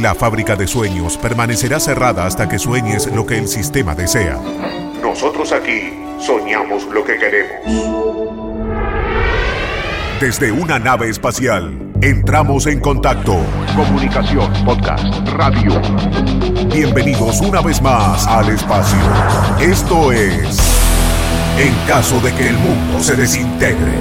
La fábrica de sueños permanecerá cerrada hasta que sueñes lo que el sistema desea. Nosotros aquí soñamos lo que queremos. Desde una nave espacial, entramos en contacto. Comunicación, podcast, radio. Bienvenidos una vez más al espacio. Esto es En caso de que el mundo se desintegre.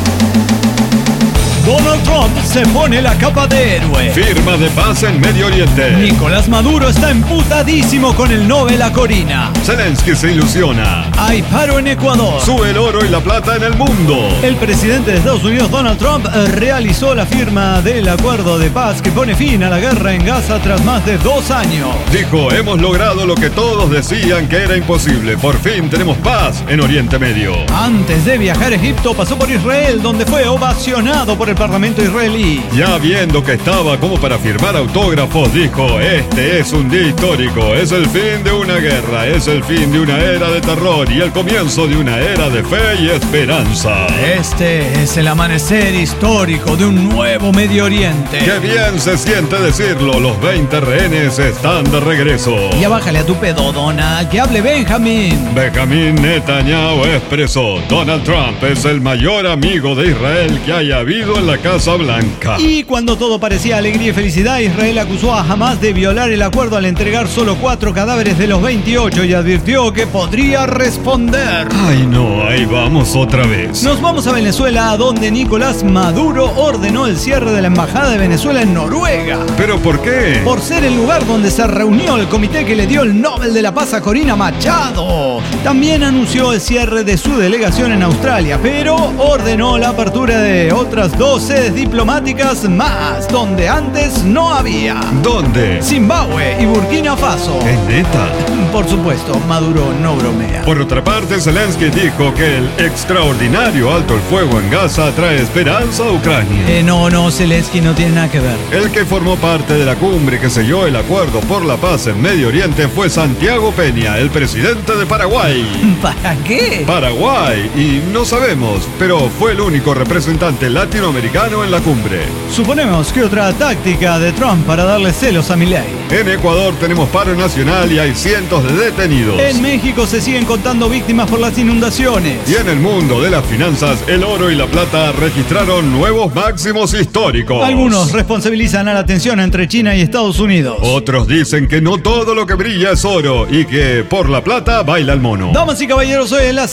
Donald Trump se pone la capa de héroe. Firma de paz en Medio Oriente. Nicolás Maduro está emputadísimo con el Nobel a Corina. Zelensky se ilusiona. Hay paro en Ecuador. Sube el oro y la plata en el mundo. El presidente de Estados Unidos, Donald Trump, realizó la firma del acuerdo de paz que pone fin a la guerra en Gaza tras más de 2 años. Dijo, hemos logrado lo que todos decían que era imposible. Por fin tenemos paz en Oriente Medio. Antes de viajar a Egipto, pasó por Israel, donde fue ovacionado por el Parlamento israelí. Ya viendo que estaba como para firmar autógrafos, dijo, este es un día histórico, es el fin de una guerra, es el fin de una era de terror y el comienzo de una era de fe y esperanza. Este es el amanecer histórico de un nuevo Medio Oriente. Qué bien se siente decirlo, los 20 rehenes están de regreso. Ya bájale a tu pedo, Donald, que hable Benjamín. Benjamín Netanyahu expresó, Donald Trump es el mayor amigo de Israel que haya habido en la Casa Blanca. Y cuando todo parecía alegría y felicidad, Israel acusó a Hamás de violar el acuerdo al entregar solo 4 cadáveres de los 28 y advirtió que podría responder. Ay no, ahí vamos otra vez. Nos vamos a Venezuela, donde Nicolás Maduro ordenó el cierre de la embajada de Venezuela en Noruega. ¿Pero por qué? Por ser el lugar donde se reunió el comité que le dio el Nobel de la Paz a Corina Machado. También anunció el cierre de su delegación en Australia, pero ordenó la apertura de otras 2 sedes diplomáticas más, donde antes no había. ¿Dónde? Zimbabue y Burkina Faso. ¿Es neta? Por supuesto, Maduro no bromea. Por otra parte, Zelensky dijo que el extraordinario alto el fuego en Gaza trae esperanza a Ucrania. No, Zelensky no tiene nada que ver. El que formó parte de la cumbre que selló el acuerdo por la paz en Medio Oriente fue Santiago Peña, el presidente de Paraguay. ¿Para qué? Paraguay, y no sabemos, pero fue el único representante latinoamericano en la cumbre. Suponemos que otra táctica de Trump para darle celos a Milei. En Ecuador tenemos paro nacional y hay cientos de detenidos. En México se siguen contando víctimas por las inundaciones. Y en el mundo de las finanzas, el oro y la plata registraron nuevos máximos históricos. Algunos responsabilizan a la tensión entre China y Estados Unidos. Otros dicen que no todo lo que brilla es oro y que por la plata baila el mono. Damas y caballeros, hoy es la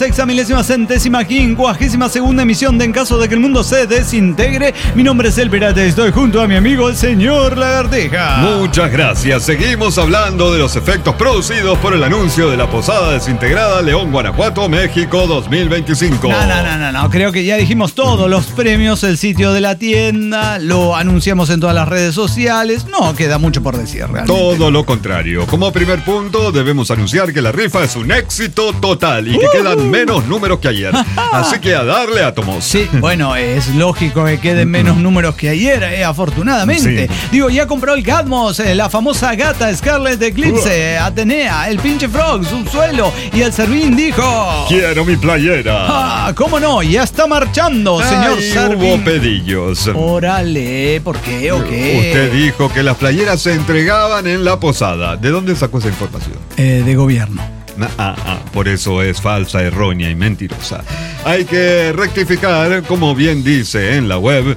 6.000.000.052ª emisión de En caso de que el mundo se desintegre. Mi nombre es El Pirata y estoy junto a mi amigo el señor Lagartija. Muchas gracias. Seguimos hablando de los efectos producidos por el anuncio de la posada desintegrada León, Guanajuato, México 2025. No. Creo que ya dijimos todos los premios, el sitio de la tienda, lo anunciamos en todas las redes sociales. No queda mucho por decir realmente. Todo lo contrario. Como primer punto, debemos anunciar que la rifa es un éxito total y que quedan menos números que ayer. Así que a darle átomos. Sí, bueno, es lógico que queden menos números que ayer, afortunadamente. Sí. Digo, ya compró el Catmos, la famosa gata Scarlet Eclipse, Atenea, el pinche Frog, Subsuelo y el Servín dijo... ¡Quiero mi playera! ¿Cómo no? Ya está marchando, señor Servín. Hubo pedillos. Órale, ¿por qué o qué? Usted dijo que las playeras se entregaban en la posada. ¿De dónde sacó esa información? De gobierno. Por eso es falsa, errónea y mentirosa. Hay que rectificar, como bien dice en la web,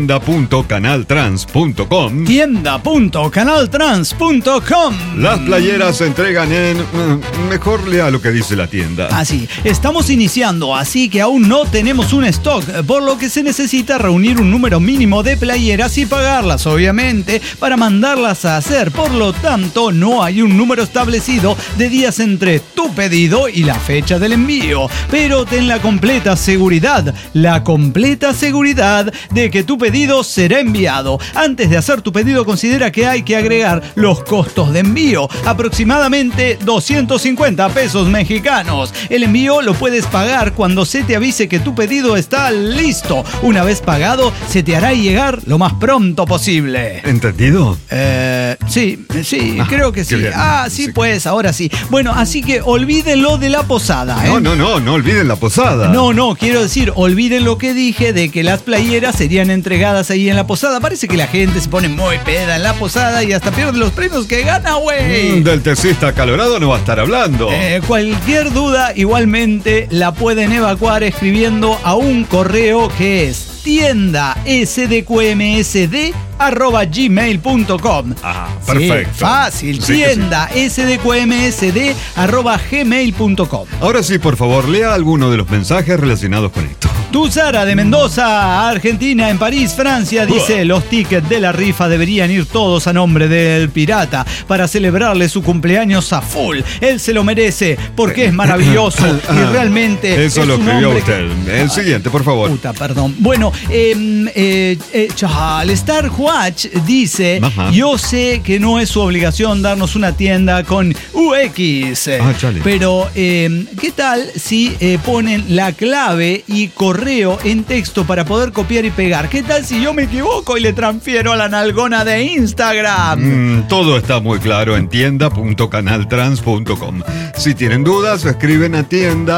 tienda.canaltrans.com. Tienda.canaltrans.com. Las playeras se entregan en... Mejor lea lo que dice la tienda. Así, estamos iniciando, así que aún no tenemos un stock, por lo que se necesita reunir un número mínimo de playeras y pagarlas, obviamente, para mandarlas a hacer. Por lo tanto, no hay un número establecido de días entre tu pedido y la fecha del envío. Pero ten la completa seguridad de que tu pedido será enviado. Antes de hacer tu pedido, considera que hay que agregar los costos de envío, aproximadamente 250 pesos mexicanos. El envío lo puedes pagar cuando se te avise que tu pedido está listo. Una vez pagado, se te hará llegar lo más pronto posible. ¿Entendido? Sí, creo que sí. Bien. Sí, pues, ahora sí. Bueno, así que olviden lo de la posada, ¿eh? No olviden la posada. No, quiero decir, olviden lo que dije de que las playeras serían entregadas ahí en la posada. Parece que la gente se pone muy peda en la posada y hasta pierde los premios que gana, güey. Del tecista acalorado no va a estar hablando. Cualquier duda, igualmente, la pueden evacuar escribiendo a un correo que es tienda.sdqmsd@gmail.com. Perfecto. Sí, fácil, Sí, tienda.sdqmsd@gmail.com. Ahora sí, por favor, lea alguno de los mensajes relacionados con esto. Tu Sara de Mendoza, Argentina, en París, Francia, dice: los tickets de la rifa deberían ir todos a nombre del pirata para celebrarle su cumpleaños a full. Él se lo merece porque es maravilloso y realmente eso es lo un escribió hombre usted. que... El siguiente, por favor. Puta, perdón. Bueno, Star Watch dice: Ajá. yo sé que no es su obligación darnos una tienda con UX, chale. pero ¿qué tal si ponen la clave y correo en texto para poder copiar y pegar? ¿Qué tal si yo me equivoco y le transfiero a la nalgona de Instagram? Todo está muy claro en tienda.canaltrans.com. Si tienen dudas, escriben a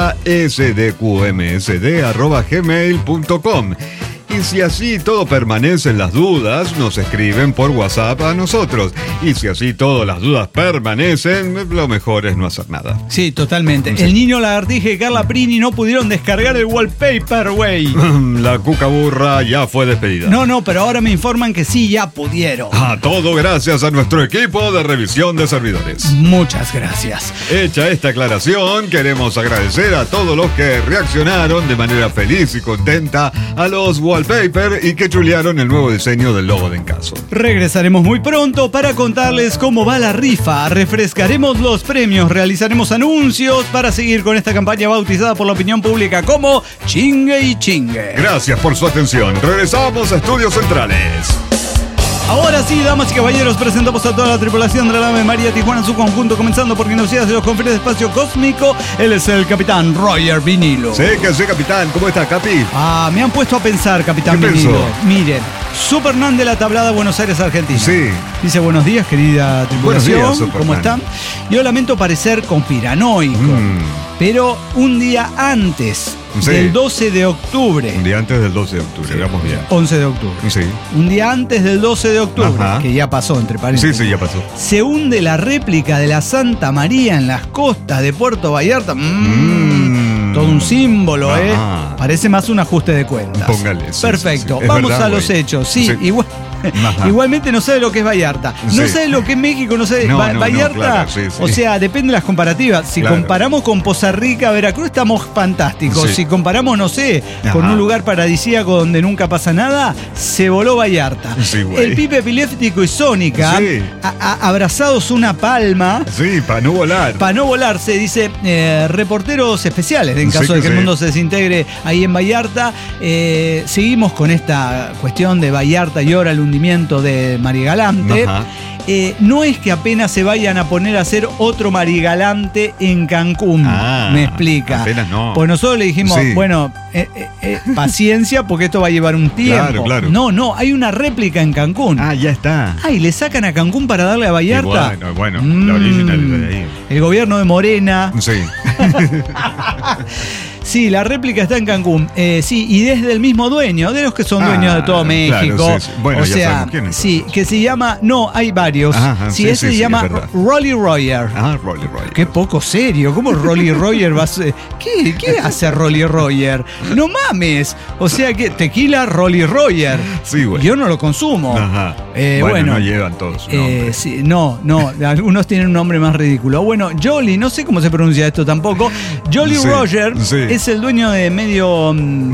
tienda.sdqmsd@gmail.com. Y si así todo permanecen las dudas, nos escriben por WhatsApp a nosotros. Y si así todas las dudas permanecen, lo mejor es no hacer nada. Sí, totalmente. Sí. El niño lagartija y Carla Prini no pudieron descargar el wallpaper, güey. La cuca burra ya fue despedida. No, pero ahora me informan que sí, ya pudieron. Todo gracias a nuestro equipo de revisión de servidores. Muchas gracias. Hecha esta aclaración, queremos agradecer a todos los que reaccionaron de manera feliz y contenta a los wallpaper y que chulearon el nuevo diseño del logo de Encaso. Regresaremos muy pronto para contarles cómo va la rifa, refrescaremos los premios, realizaremos anuncios para seguir con esta campaña bautizada por la opinión pública como Chingue y Chingue. Gracias por su atención. Regresamos a Estudios Centrales. Ahora sí, damas y caballeros, presentamos a toda la tripulación de la nave María Tijuana en su conjunto, comenzando por Genocidas de los Confines de Espacio Cósmico. Él es el capitán Roger Vinilo. Sí, capitán. ¿Cómo está, Capi? Me han puesto a pensar, capitán ¿Qué Vinilo. pensó? Miren, Superman de la tablada Buenos Aires, Argentina. Sí. Dice: buenos días, querida tripulación. Buenos días, ¿Cómo Superman. están? Yo lamento parecer conspiranoico, pero un día antes Sí. del 12 de octubre. Un día antes del 12 de octubre, vamos bien. 11 de octubre. Sí. Un día antes del 12 de octubre, Ajá. que ya pasó, entre paréntesis. Sí, ya pasó. Se hunde la réplica de la Santa María en las costas de Puerto Vallarta. Todo un símbolo, Ajá. Parece más un ajuste de cuentas. Póngale, sí, Perfecto. sí, sí. Es Vamos verdad, a los güey. hechos. Sí, Sí. Ajá. Igualmente no sabe lo que es Vallarta. No Sí. sabe lo que es México, no sabe. No, Vallarta, claro, sí. o sea, depende de las comparativas. Si Claro. comparamos con Poza Rica, Veracruz, estamos fantásticos. Sí. Si comparamos, no sé, con Ajá. un lugar paradisíaco donde nunca pasa nada, se voló Vallarta. Sí, güey. El Pipe Epiléptico y Sónica, Sí. abrazados una palma. Sí, para no volar. Para no volarse, dice, reporteros especiales, en caso Sí, de que sí. el mundo se desintegre ahí en Vallarta. Seguimos con esta cuestión de Vallarta y ahora el hundimiento de Marigalante. Ajá. No es que apenas se vayan a poner a hacer otro Marigalante en Cancún, me explica. apenas no. Pues nosotros le dijimos, Sí. bueno, paciencia porque esto va a llevar un tiempo. Claro. No, hay una réplica en Cancún. Ya está. Y le sacan a Cancún para darle a Vallarta. Y bueno, la original es de ahí. El gobierno de Morena. Sí. Sí, la réplica está en Cancún. Sí, y desde el mismo dueño, de los que son dueños de todo México. claro, sí. Bueno, o ya sea, sabemos quién es. sí, que se llama. No, hay varios. Ajá, sí, sí, ese sí, se sí, llama es verdad. Rolly Roger. Rolly Roger. Qué poco serio. ¿Cómo Rolly Roger va a ser? ¿Qué hace Rolly Roger? No mames. O sea que tequila Rolly Roger. Sí, güey. Yo no lo consumo. Ajá. Bueno, no llevan todos su nombre. sí, no, algunos tienen un nombre más ridículo. Bueno, Jolly, no sé cómo se pronuncia esto tampoco. Jolly Sí, Roger sí. es el dueño de medio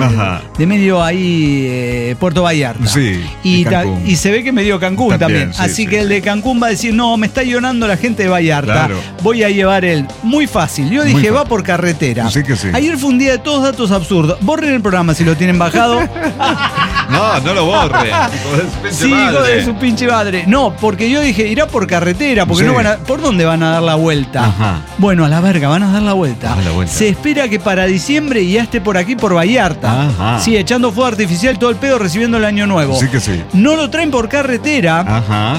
ahí Puerto Vallarta. Sí, y Cancún. se ve que medio Cancún también. Sí, Así sí, que el de Cancún va a decir, no, me está llorando la gente de Vallarta. Claro. Voy a llevar él. Muy fácil. Yo Muy dije, fácil. va por carretera. Sí que sí. Ayer fue un día de todos datos absurdos. Borren el programa si lo tienen bajado. No lo borre. Hijo de su pinche Sí, hijo madre. de su pinche madre. No, porque yo dije, irá por carretera, porque Sí. no van a. ¿Por dónde van a dar la vuelta? Ajá. Bueno, a la verga, van a dar la vuelta. La vuelta. Se espera que para diciembre ya esté por aquí, por Vallarta. Ajá. Sí, echando fuego artificial todo el pedo, recibiendo el año nuevo. Sí que sí. No lo traen por carretera. Ajá.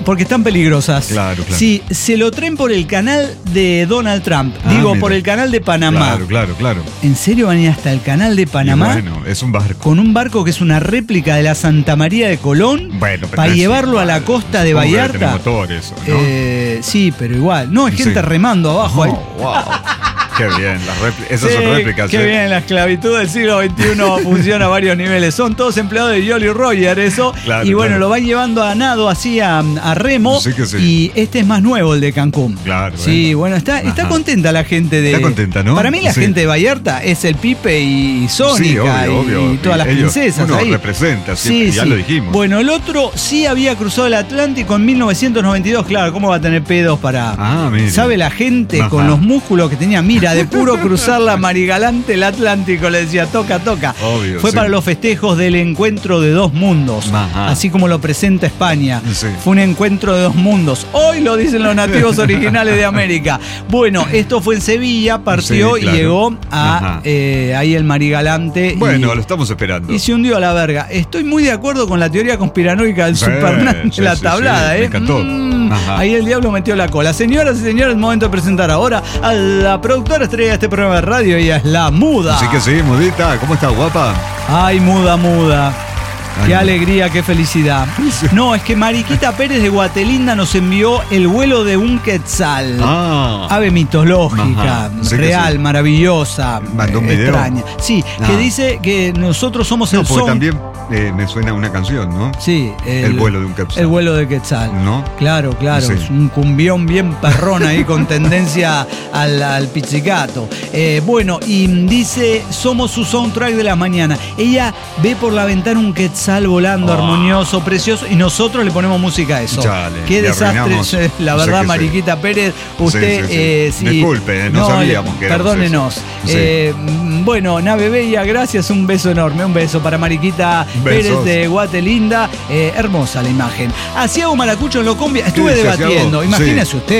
porque están peligrosas. Claro. Sí, se lo traen por el canal de Donald Trump. Digo, mira. por el canal de Panamá. Claro. ¿En serio van a ir hasta el canal de Panamá? Y bueno, es un barco. Con un barco que es una réplica de la Santa María de Colón, Bueno, para llevarlo a la costa de Vallarta. Tiene motor eso, ¿no? Sí, pero igual. No, es gente remando abajo. Ahí. Wow. Qué bien, esas son réplicas. Qué bien, la esclavitud del siglo XXI funciona a varios niveles. Son todos empleados de Jolly Roger, eso. Claro, y bueno, lo van llevando a nado, así a remo. Sí que sí. Y este es más nuevo, el de Cancún. Claro. Sí, bueno, está contenta la gente de. Está contenta, ¿no? Para mí, la gente de Vallarta es el Pipe y Sónica sí, obvio. y todas las princesas. Uno ahí representa, siempre, ya lo dijimos. Bueno, el otro sí había cruzado el Atlántico en 1992. Claro, ¿cómo va a tener pedos para. Mire. ¿Sabe la gente con los músculos que tenía? Mira, de puro cruzar la Marigalante el Atlántico, le decía, toca. Obvio, Fue para los festejos del encuentro de dos mundos, así como lo presenta España. Sí. Fue un encuentro de dos mundos. Hoy lo dicen los nativos originales de América. Bueno, esto fue en Sevilla, partió y llegó a ahí el Marigalante. Bueno, lo estamos esperando. Y se hundió a la verga. Estoy muy de acuerdo con la teoría conspiranoica del Superman de la tablada, me encantó. Ahí el diablo metió la cola. Señoras y señores, es momento de presentar ahora a la productora estrella de este programa de radio. Ella es la Muda. Así que sí, Mudita, ¿cómo estás, guapa? Ay, Muda. Qué alegría, qué felicidad. No, es que Mariquita Pérez de Guatelinda nos envió el vuelo de un quetzal. Ave mitológica, real, maravillosa, mandó un video. Extraña. Sí, que dice que nosotros somos el son. También me suena una canción, ¿no? Sí. El vuelo de un quetzal. El vuelo de quetzal. ¿No? Claro. Sí. Es un cumbión bien perrón ahí con tendencia al pizzicato. Bueno, y dice, somos su soundtrack de la mañana. Ella ve por la ventana un quetzal volando armonioso, precioso, y nosotros le ponemos música a eso. Chale, qué desastre, la verdad, Mariquita Pérez, usted sí. Disculpe, no sabíamos que era. Perdónenos. Bueno, Nave Bella, gracias, un beso enorme, un beso para Mariquita Pérez de Guatelinda. Hermosa la imagen. Asiago Maracucho en Locombia, estuve debatiendo, imagínese usted.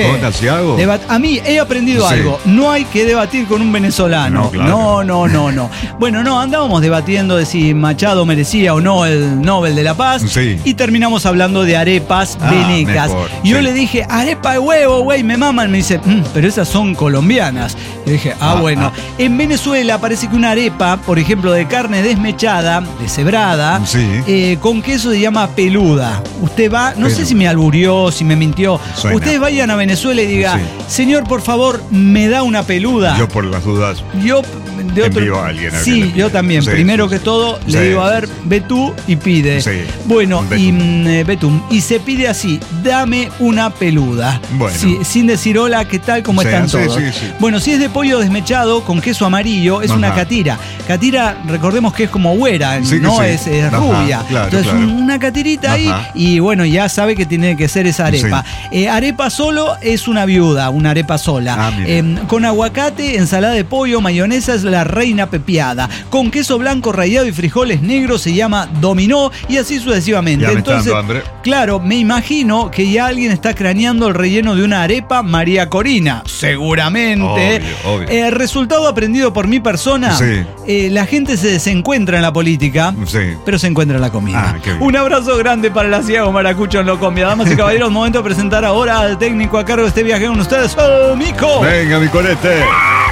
A mí he aprendido algo, no hay que debatir con un venezolano. No, claro. No. Bueno, andábamos debatiendo de si Machado merecía o no el Nobel de la Paz, y terminamos hablando de arepas venecas. Yo le dije, arepa de huevo, güey, me maman. Me dice, pero esas son colombianas. Yo dije, bueno. En Venezuela parece que una arepa, por ejemplo, de carne desmechada, deshebrada, con queso se llama peluda. Usted va, no sé si me alburió, si me mintió. Ustedes vayan a Venezuela y diga, señor, por favor, me da una peluda. Yo por las dudas. Envío a alguien. Sí, yo también. Primero que todo, le digo, a ver, ve tú y pide. Bueno, Betum. Y se pide así, dame una peluda. Bueno. Sin decir hola, ¿qué tal? ¿Cómo están todos? Bueno, si es de pollo desmechado con queso amarillo, es una catira. Catira, recordemos que es como güera, no es rubia. Entonces, una catirita ahí, y bueno, ya sabe que tiene que ser esa arepa. Arepa solo es una viuda, una arepa sola. Con aguacate, ensalada de pollo, mayonesa es la reina pepiada. Con queso blanco rallado y frijoles negros se llama dominó, y así sucesivamente. Entonces, claro, me imagino que ya alguien está craneando el relleno de una arepa María Corina. Seguramente. Obvio. Resultado aprendido por mi persona. La gente se desencuentra en la política, pero se encuentra en la comida. Un abrazo grande para el Asiago Maracucho en Locombia. Damas y caballeros, momento de presentar ahora al técnico a cargo de este viaje con ustedes, Mico. Venga, mi colete.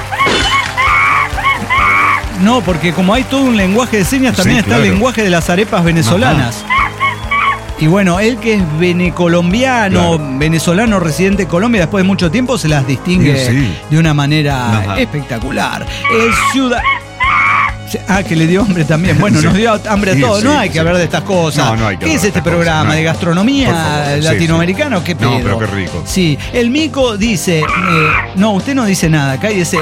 No, porque como hay todo un lenguaje de señas, también está el lenguaje de las arepas venezolanas. Y bueno, él que es venecolombiano, venezolano residente en Colombia, después de mucho tiempo se las distingue de una manera espectacular. Que le dio hambre también. Bueno, nos dio hambre a todos. No hay que hablar de estas cosas. No hay que ¿Qué es este programa? ¿De gastronomía latinoamericana? ¿Qué pedo? No, pero qué rico. Sí. El Mico dice, no, usted no dice nada, cállese.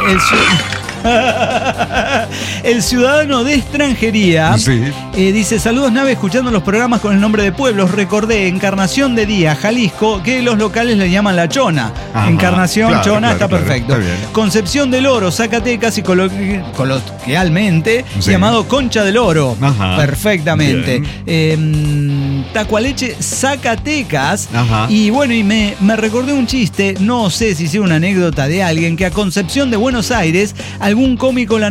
El ciudadano de extranjería dice, saludos Nave, escuchando los programas con el nombre de pueblos, recordé Encarnación de Día, Jalisco, que los locales le llaman La Chona. Encarnación, Chona, está perfecto. Está Concepción del Oro, Zacatecas, y coloquialmente llamado Concha del Oro. Perfectamente. Tacualeche, Zacatecas. Y bueno, y me recordé un chiste, no sé si sea una anécdota de alguien, que a Concepción de Buenos Aires algún cómico la nombraba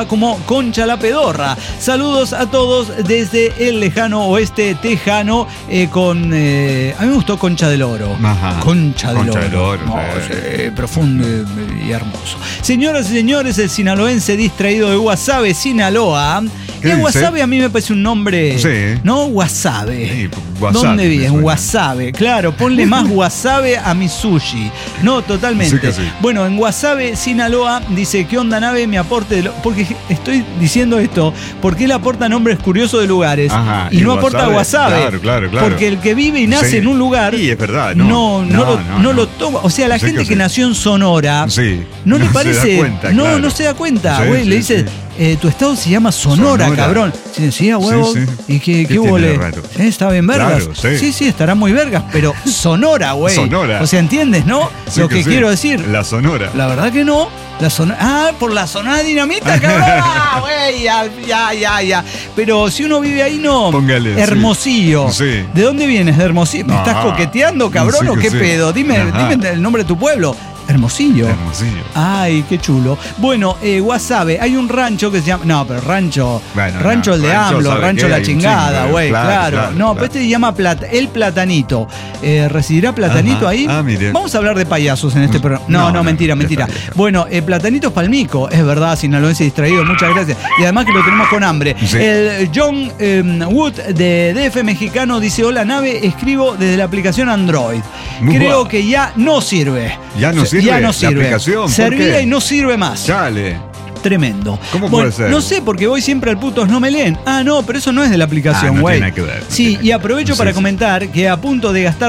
Sinaloa como Concha la Pedorra. Saludos a todos desde el lejano oeste tejano con... a mí me gustó Concha del Oro. Ajá. Concha del Oro. No, sí, profundo y hermoso. Señoras y señores, el sinaloense distraído de Guasave, Sinaloa. ¿Qué dice? Guasave a mí me parece un nombre... Sí. ¿No? Guasave. Sí, wasabi, ¿Dónde vives? suena. Guasave. Claro, ponle más wasabe a mi sushi. No, totalmente. Sí que sí. Bueno, en Guasave, Sinaloa, dice, ¿qué onda, nave? Me aporte... Porque estoy diciendo esto, porque él aporta nombres curiosos de lugares. Ajá, y no aporta Guasave. Claro. Porque el que vive y nace Sí. en un lugar... Sí, es verdad. No lo toma. O sea, la Sí gente que que sí. nació en Sonora... Sí. No le se parece... da cuenta, no, claro. no se da cuenta, Sí, güey. sí, Le dice... sí. tu estado se llama Sonora, cabrón. Sí, a huevo. Sí, sí. ¿Y qué ¿Qué hubo? tiene de raro? Está bien vergas. Claro, sí. Sí, estará muy vergas, pero Sonora, güey. Sonora. O sea, ¿entiendes, no? Sí Lo que sí. quiero decir. La Sonora. La verdad que no. La Sonora. Ah, por la Sonora Dinamita, cabrón. Ah, güey, ya. Pero si uno vive ahí, no. Póngale, sí. Hermosillo. Sí. ¿De dónde vienes? ¿De Hermosillo? ¿Me estás Ah, coqueteando, cabrón? sí ¿O que qué sí. pedo? Dime Ajá. el nombre de tu pueblo. Hermosillo. Hermosillo. Ay, qué chulo. Bueno, Guasave, hay un rancho que se llama... No, pero rancho... Bueno, rancho el de rancho, AMLO, ¿sabe rancho qué? la Hay un chingada, chingo, güey, claro. claro. No, pero este se llama El Platanito. ¿Residirá Platanito Ajá. ahí? Ah, mire. Vamos a hablar de payasos en este programa. No, mentira. ya está. Bueno, Platanito es palmico, es verdad, sinaloense distraído, muchas gracias. Y además que lo tenemos con hambre. Sí. El John Wood de DF Mexicano dice, hola nave, escribo desde la aplicación Android. Creo Buah. que ya no sirve. ¿Ya no sirve? Ya no ¿La sirve. aplicación? ¿Por Servía qué? y no sirve más. Chale. Tremendo. ¿Cómo Bueno, puede ser? No sé, porque voy siempre al putos no me leen. Ah, no, pero eso no es de la aplicación, no güey. tiene nada que ver, no Sí, tiene y aprovecho sí, para sí. comentar que a punto de gastar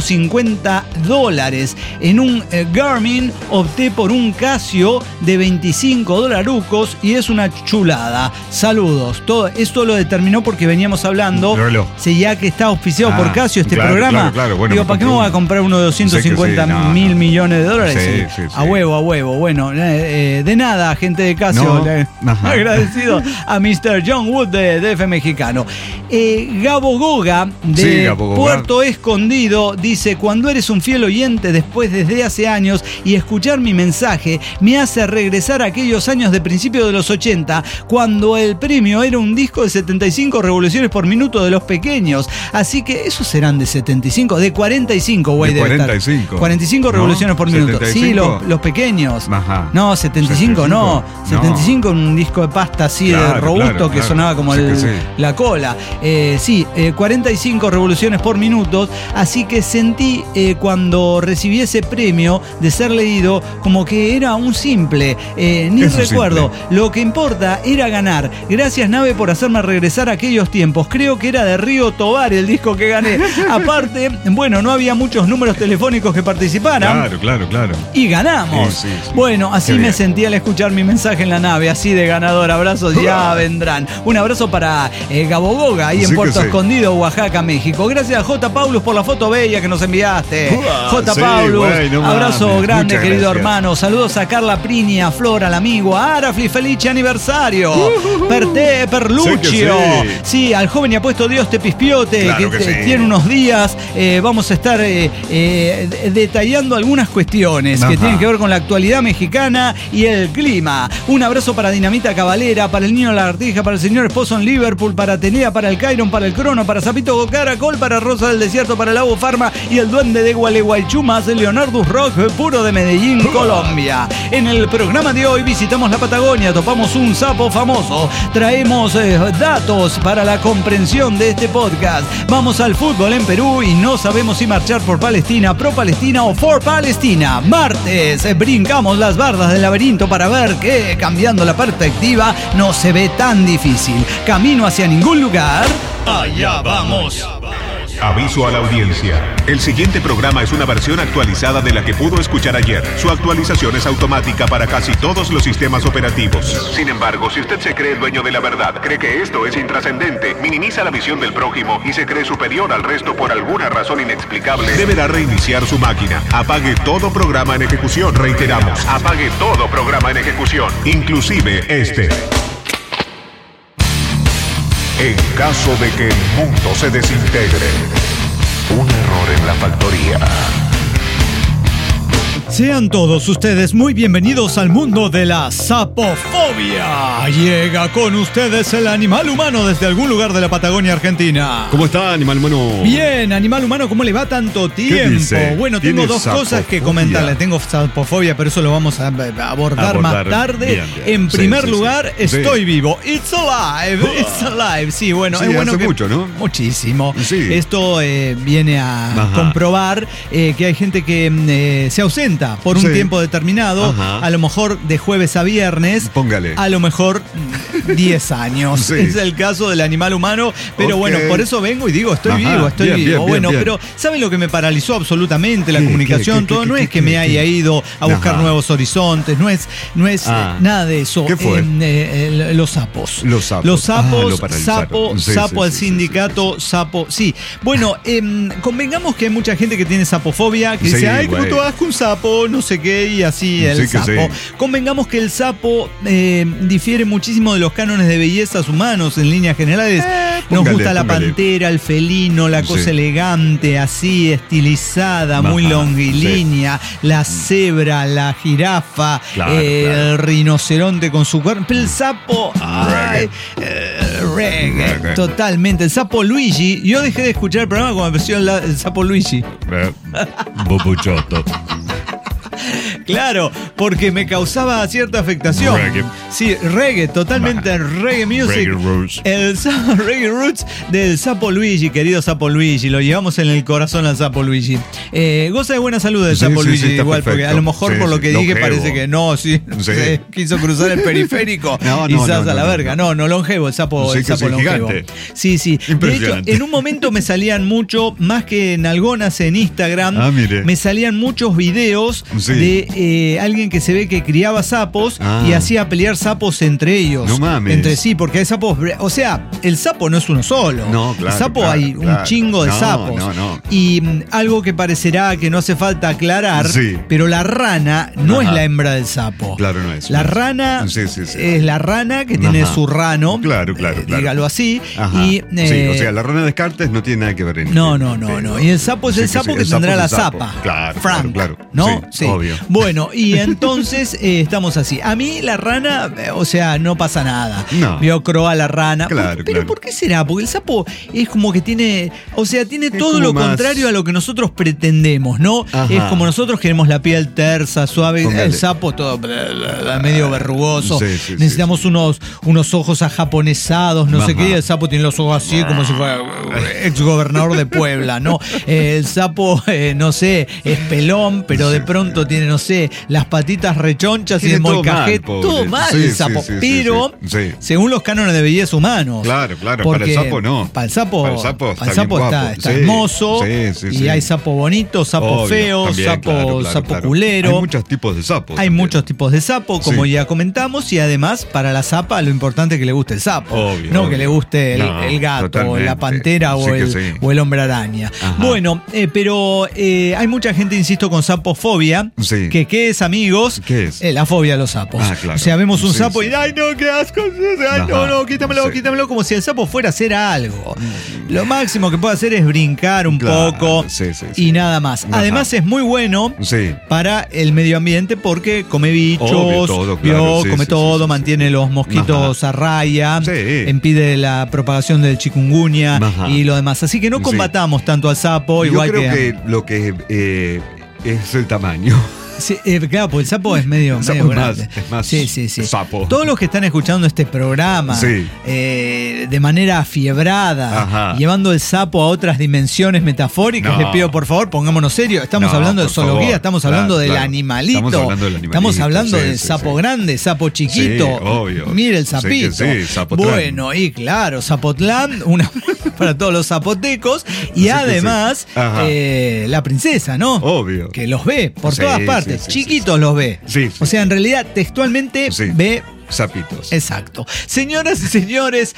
$250 en un Garmin, opté por un Casio de $25 y es una chulada. Saludos. Esto lo determinó porque veníamos hablando. Reloj. Sí, ya que está auspiciado por Casio este claro, programa. claro. Bueno, digo, me ¿para qué me compré voy a comprar uno de 250 Sí que sí, no, mil no. millones de dólares? Sí. A huevo. Bueno, de nada, gente de Casio. No. Ajá. Agradecido a Mr. John Wood de DF Mexicano. Gabo Goga de Sí, Gabo Goga. Puerto Escondido dice, cuando eres un fiel oyente desde hace años y escuchar mi mensaje me hace regresar a aquellos años de principio de los 80 cuando el premio era un disco de 75 revoluciones por minuto de los pequeños. Así que esos serán de 75, de 45, güey. De debe estar. 45. 45 revoluciones ¿No? por minuto. Sí, 75. los pequeños. Ajá. No, 75 no. 75 un disco de pasta así de Claro, robusto que claro. sonaba como Sí que sí. la cola. 45 revoluciones por minuto. Así que sentí cuando recibí ese premio de ser leído como que era un simple. Ni Es un recuerdo. simple. Lo que importa era ganar. Gracias, Nave, por hacerme regresar a aquellos tiempos. Creo que era de Río Tobar el disco que gané. Aparte, bueno, no había muchos números telefónicos que participaran. Claro. Y ganamos. Sí. Bueno, así Qué me bien. sentí al escuchar mi mensaje en la nave, así de ganador. Abrazos ya vendrán. Un abrazo para Gabo Goga, ahí en Sí que Puerto sí. Escondido, Oaxaca, México. Gracias a J. Paulus por la foto bella que nos enviaste. J. Sí, Paulus, güey, no abrazo mames. grande, Muchas querido gracias. hermano. Saludos a Carla Prini, a Flora, al amigo, a Arafli, feliz aniversario. Perluccio. Sí que Sí, al joven y apuesto Dios te pispiote, Claro que sí. tiene unos días. Vamos a estar detallando algunas cuestiones que Ajá. tienen que ver con la actualidad mexicana y el clima. Un abrazo para Dinamita Cabalera, para el niño Lagartija, para el señor esposo en Liverpool, para Atenea, para el Cairon, para el Crono, para Zapito Caracol, para Rosa del Desierto, para el Agua Farma y el Duende de Gualeguaychú, más de Leonardo Rock, puro de Medellín, Colombia. En el programa de hoy visitamos la Patagonia, topamos un sapo famoso, traemos datos para la comprensión de este podcast. Vamos al fútbol en Perú y no sabemos si marchar por Palestina, pro Palestina o for Palestina. Martes, brincamos las bardas del laberinto para ver que, cambiando la perspectiva, no se ve tan difícil. Camino hacia ningún lugar. Allá vamos. Aviso a la audiencia. El siguiente programa es una versión actualizada de la que pudo escuchar ayer. Su actualización es automática para casi todos los sistemas operativos. Sin embargo, si usted se cree dueño de la verdad, cree que esto es intrascendente, minimiza la visión del prójimo y se cree superior al resto por alguna razón inexplicable, deberá reiniciar su máquina. Apague todo programa en ejecución. Reiteramos, apague todo programa en ejecución, inclusive este. En caso de que el mundo se desintegre, un error en la factoría. Sean todos ustedes muy bienvenidos al mundo de la sapofobia. Llega con ustedes el animal humano desde algún lugar de la Patagonia Argentina. ¿Cómo está, animal humano? Bien, animal humano, ¿cómo le va tanto tiempo? Bueno, tengo dos cosas que comentarle. Tengo sapofobia, pero eso lo vamos a abordar más tarde. Bien. En primer lugar, estoy vivo. It's alive, it's alive. Sí, bueno, es bueno hace que mucho, ¿no? Muchísimo. Sí. Esto viene a comprobar que hay gente que se ausenta por un tiempo determinado, a lo mejor de jueves a viernes, póngale, a lo mejor 10 años. Sí. Es el caso del animal humano, pero bueno, por eso vengo y digo, estoy vivo. Bien. Pero ¿saben lo que me paralizó absolutamente? La comunicación, todo. No es que me haya ido a buscar nuevos horizontes, no es nada de eso. ¿Qué fue? Los sapos. Sapo al sindicato, sapo. Sí. Bueno, convengamos que hay mucha gente que tiene sapofobia, que dice, ay, qué puto asco un sapo, no sé qué, y así el sapo. Convengamos que el sapo difiere muchísimo de los cánones de bellezas humanos en líneas generales. Nos gusta la pantera, el felino, la cosa elegante, así, estilizada, muy longilínea, la cebra, la jirafa, el rinoceronte con su cuerno. Pero el sapo, reggae, totalmente. El sapo Luigi. Yo dejé de escuchar el programa cuando apareció el sapo Luigi. Bubuchoto. Claro, porque me causaba cierta afectación. Reggae. Sí, reggae, totalmente reggae music. Reggae roots. El reggae roots del sapo Luigi, querido sapo Luigi. Lo llevamos en el corazón al sapo Luigi. Goza de buena salud el sapo Luigi, igual, porque a lo mejor por lo que dije parece que no, se quiso cruzar el periférico y se hace a la verga. No, longevo, el sapo longevo. Gigante. Sí. De hecho, en un momento me salían mucho, más que en algonas en Instagram, me salían muchos videos de alguien que se ve que criaba sapos y hacía pelear sapos entre ellos. No mames. Entre sí, porque hay sapos. O sea, el sapo no es uno solo. No, claro. El sapo hay un chingo de sapos. Y algo que parecerá que no hace falta aclarar, pero la rana no es la hembra del sapo. Claro, no es. La rana es la rana que tiene su rano. Claro. Dígalo así. Y, o sea, la rana Descartes no tiene nada que ver en No. Y el sapo es el sapo que tendrá la zapa. Claro. Frank. Claro. ¿No? Sí, obvio. Bueno, y entonces estamos así. A mí la rana, o sea, no pasa nada. No. Vio croa la rana. Claro, pero ¿por qué será? Porque el sapo es como que tiene, o sea, tiene todo lo contrario a lo que nosotros pretendemos, ¿no? Es como nosotros queremos la piel tersa, suave. El sapo todo medio verrugoso. Necesitamos unos ojos ajaponesados, no sé qué. Y el sapo tiene los ojos así como si fuera exgobernador de Puebla, ¿no? El sapo, no sé, es pelón, pero de pronto tiene, no sé, las patitas rechonchas y de molcajete. Todo mal el sapo. Pero, según los cánones de belleza humanos. Claro. Para el sapo no. Para el sapo está hermoso. Y hay sapo bonito, sapo feo, sapo culero. Hay muchos tipos de sapos. Hay muchos tipos de sapo, como ya comentamos. Y además, para la zapa, lo importante es que le guste el sapo. No que le guste el gato, o la pantera o el hombre araña. Bueno, pero hay mucha gente, insisto, con sapofobia. ¿Qué es, amigos? ¿Qué es? La fobia a los sapos. Claro. O sea, vemos un sapo y ¡ay, no, qué asco! ¡Ay, no, quítamelo! Como si el sapo fuera a hacer algo. Lo máximo que puede hacer es brincar un poco y nada más. Además, es muy bueno para el medio ambiente porque come bichos, come todo, mantiene los mosquitos a raya, impide la propagación del chikungunya y lo demás. Así que no combatamos tanto al sapo. Yo creo que lo que es el tamaño. Sí, claro, porque el sapo es medio grande. Es más sapo. Todos los que están escuchando este programa de manera afiebrada, llevando el sapo a otras dimensiones metafóricas, les pido por favor, pongámonos serios. Estamos hablando de zoología, estamos hablando del animalito. Estamos hablando del sapo grande, sapo chiquito. Obvio. Mire el sapito. Zapotlán. Bueno, y claro, Zapotlán, para todos los zapotecos. Y además, la princesa, ¿no? Obvio. Que los ve por todas partes. Chiquitos los ve. O sea, en realidad, textualmente ve sapitos. Exacto. Señoras y señores,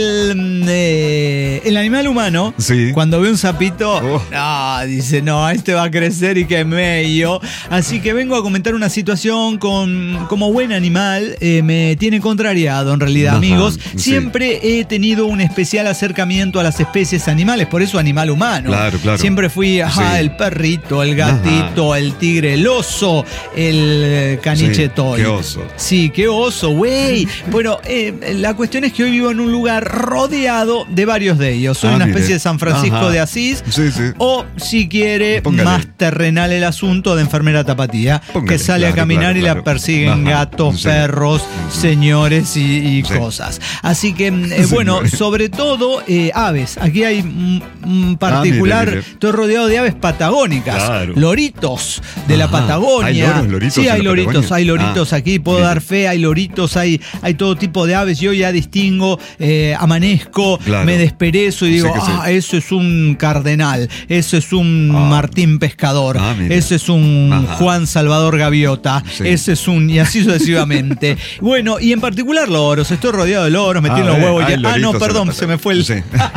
el animal humano, sí, cuando ve un sapito, dice, no, este va a crecer y que medio. Así que vengo a comentar una situación como buen animal, me tiene contrariado en realidad, amigos. Siempre he tenido un especial acercamiento a las especies animales, por eso animal humano. Claro. Siempre fui el perrito, el gatito, el tigre, el oso, el caniche toy. Qué oso. Sí, qué oso, güey. Bueno, la cuestión es que hoy vivo en un lugar rodeado de varios de ellos. Soy una especie de San Francisco de Asís. Sí. O, si quiere, más terrenal el asunto de enfermera tapatía, que sale a caminar y la persiguen gatos, perros, señores y cosas. Así que, bueno, sobre todo aves. Aquí hay un particular, estoy rodeado de aves patagónicas, loritos de la Patagonia. ¿Hay loritos? Sí, hay loritos aquí, puedo dar fe, hay loritos, hay todo tipo de aves. Yo ya distingo, amanezco, me desperezo y digo, eso es un cardenal, eso es un Martín Pescador, ese es un Juan Salvador Gaviota, ese es un, y así sucesivamente. Bueno, y en particular loros, estoy rodeado de loros, me tienen los huevos ya. No, perdón, se me fue el...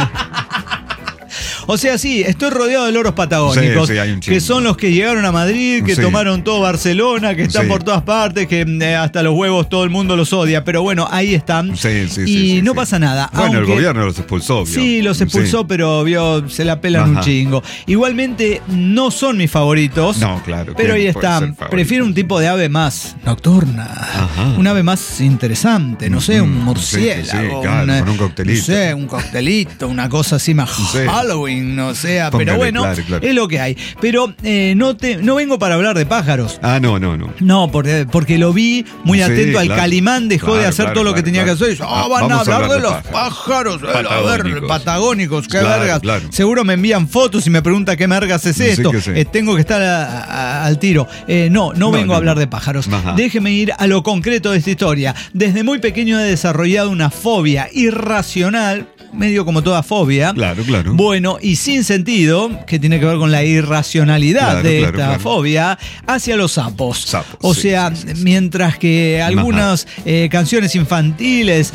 O sea, sí, estoy rodeado de loros patagónicos, que son los que llegaron a Madrid, que tomaron todo Barcelona, que están por todas partes, que hasta los huevos todo el mundo los odia, pero bueno, ahí están. Y no pasa nada. Bueno, el gobierno los expulsó. Sí, los expulsó, pero se la pelan un chingo. Igualmente, no son mis favoritos. No, claro. Pero ahí están. Prefiero un tipo de ave más nocturna. Un ave más interesante, no sé, un murciélago. Con un coctelito. No sé, un coctelito, una cosa así más Halloween. No sea, pero bueno, es lo que hay. Pero no vengo para hablar de pájaros. No. No, porque lo vi muy atento al Calimán, dejó de hacer todo lo que tenía que hacer. Van a hablar de los pájaros, patagónicos, qué vergas. Seguro me envían fotos y me preguntan qué mergas es esto. Tengo que estar al tiro. No vengo a hablar de pájaros. Déjeme ir a lo concreto de esta historia. Desde muy pequeño he desarrollado una fobia irracional, medio como toda fobia. Claro. Bueno, y sin sentido, que tiene que ver con la irracionalidad de esta fobia, hacia los sapos. O sea, mientras que algunas canciones infantiles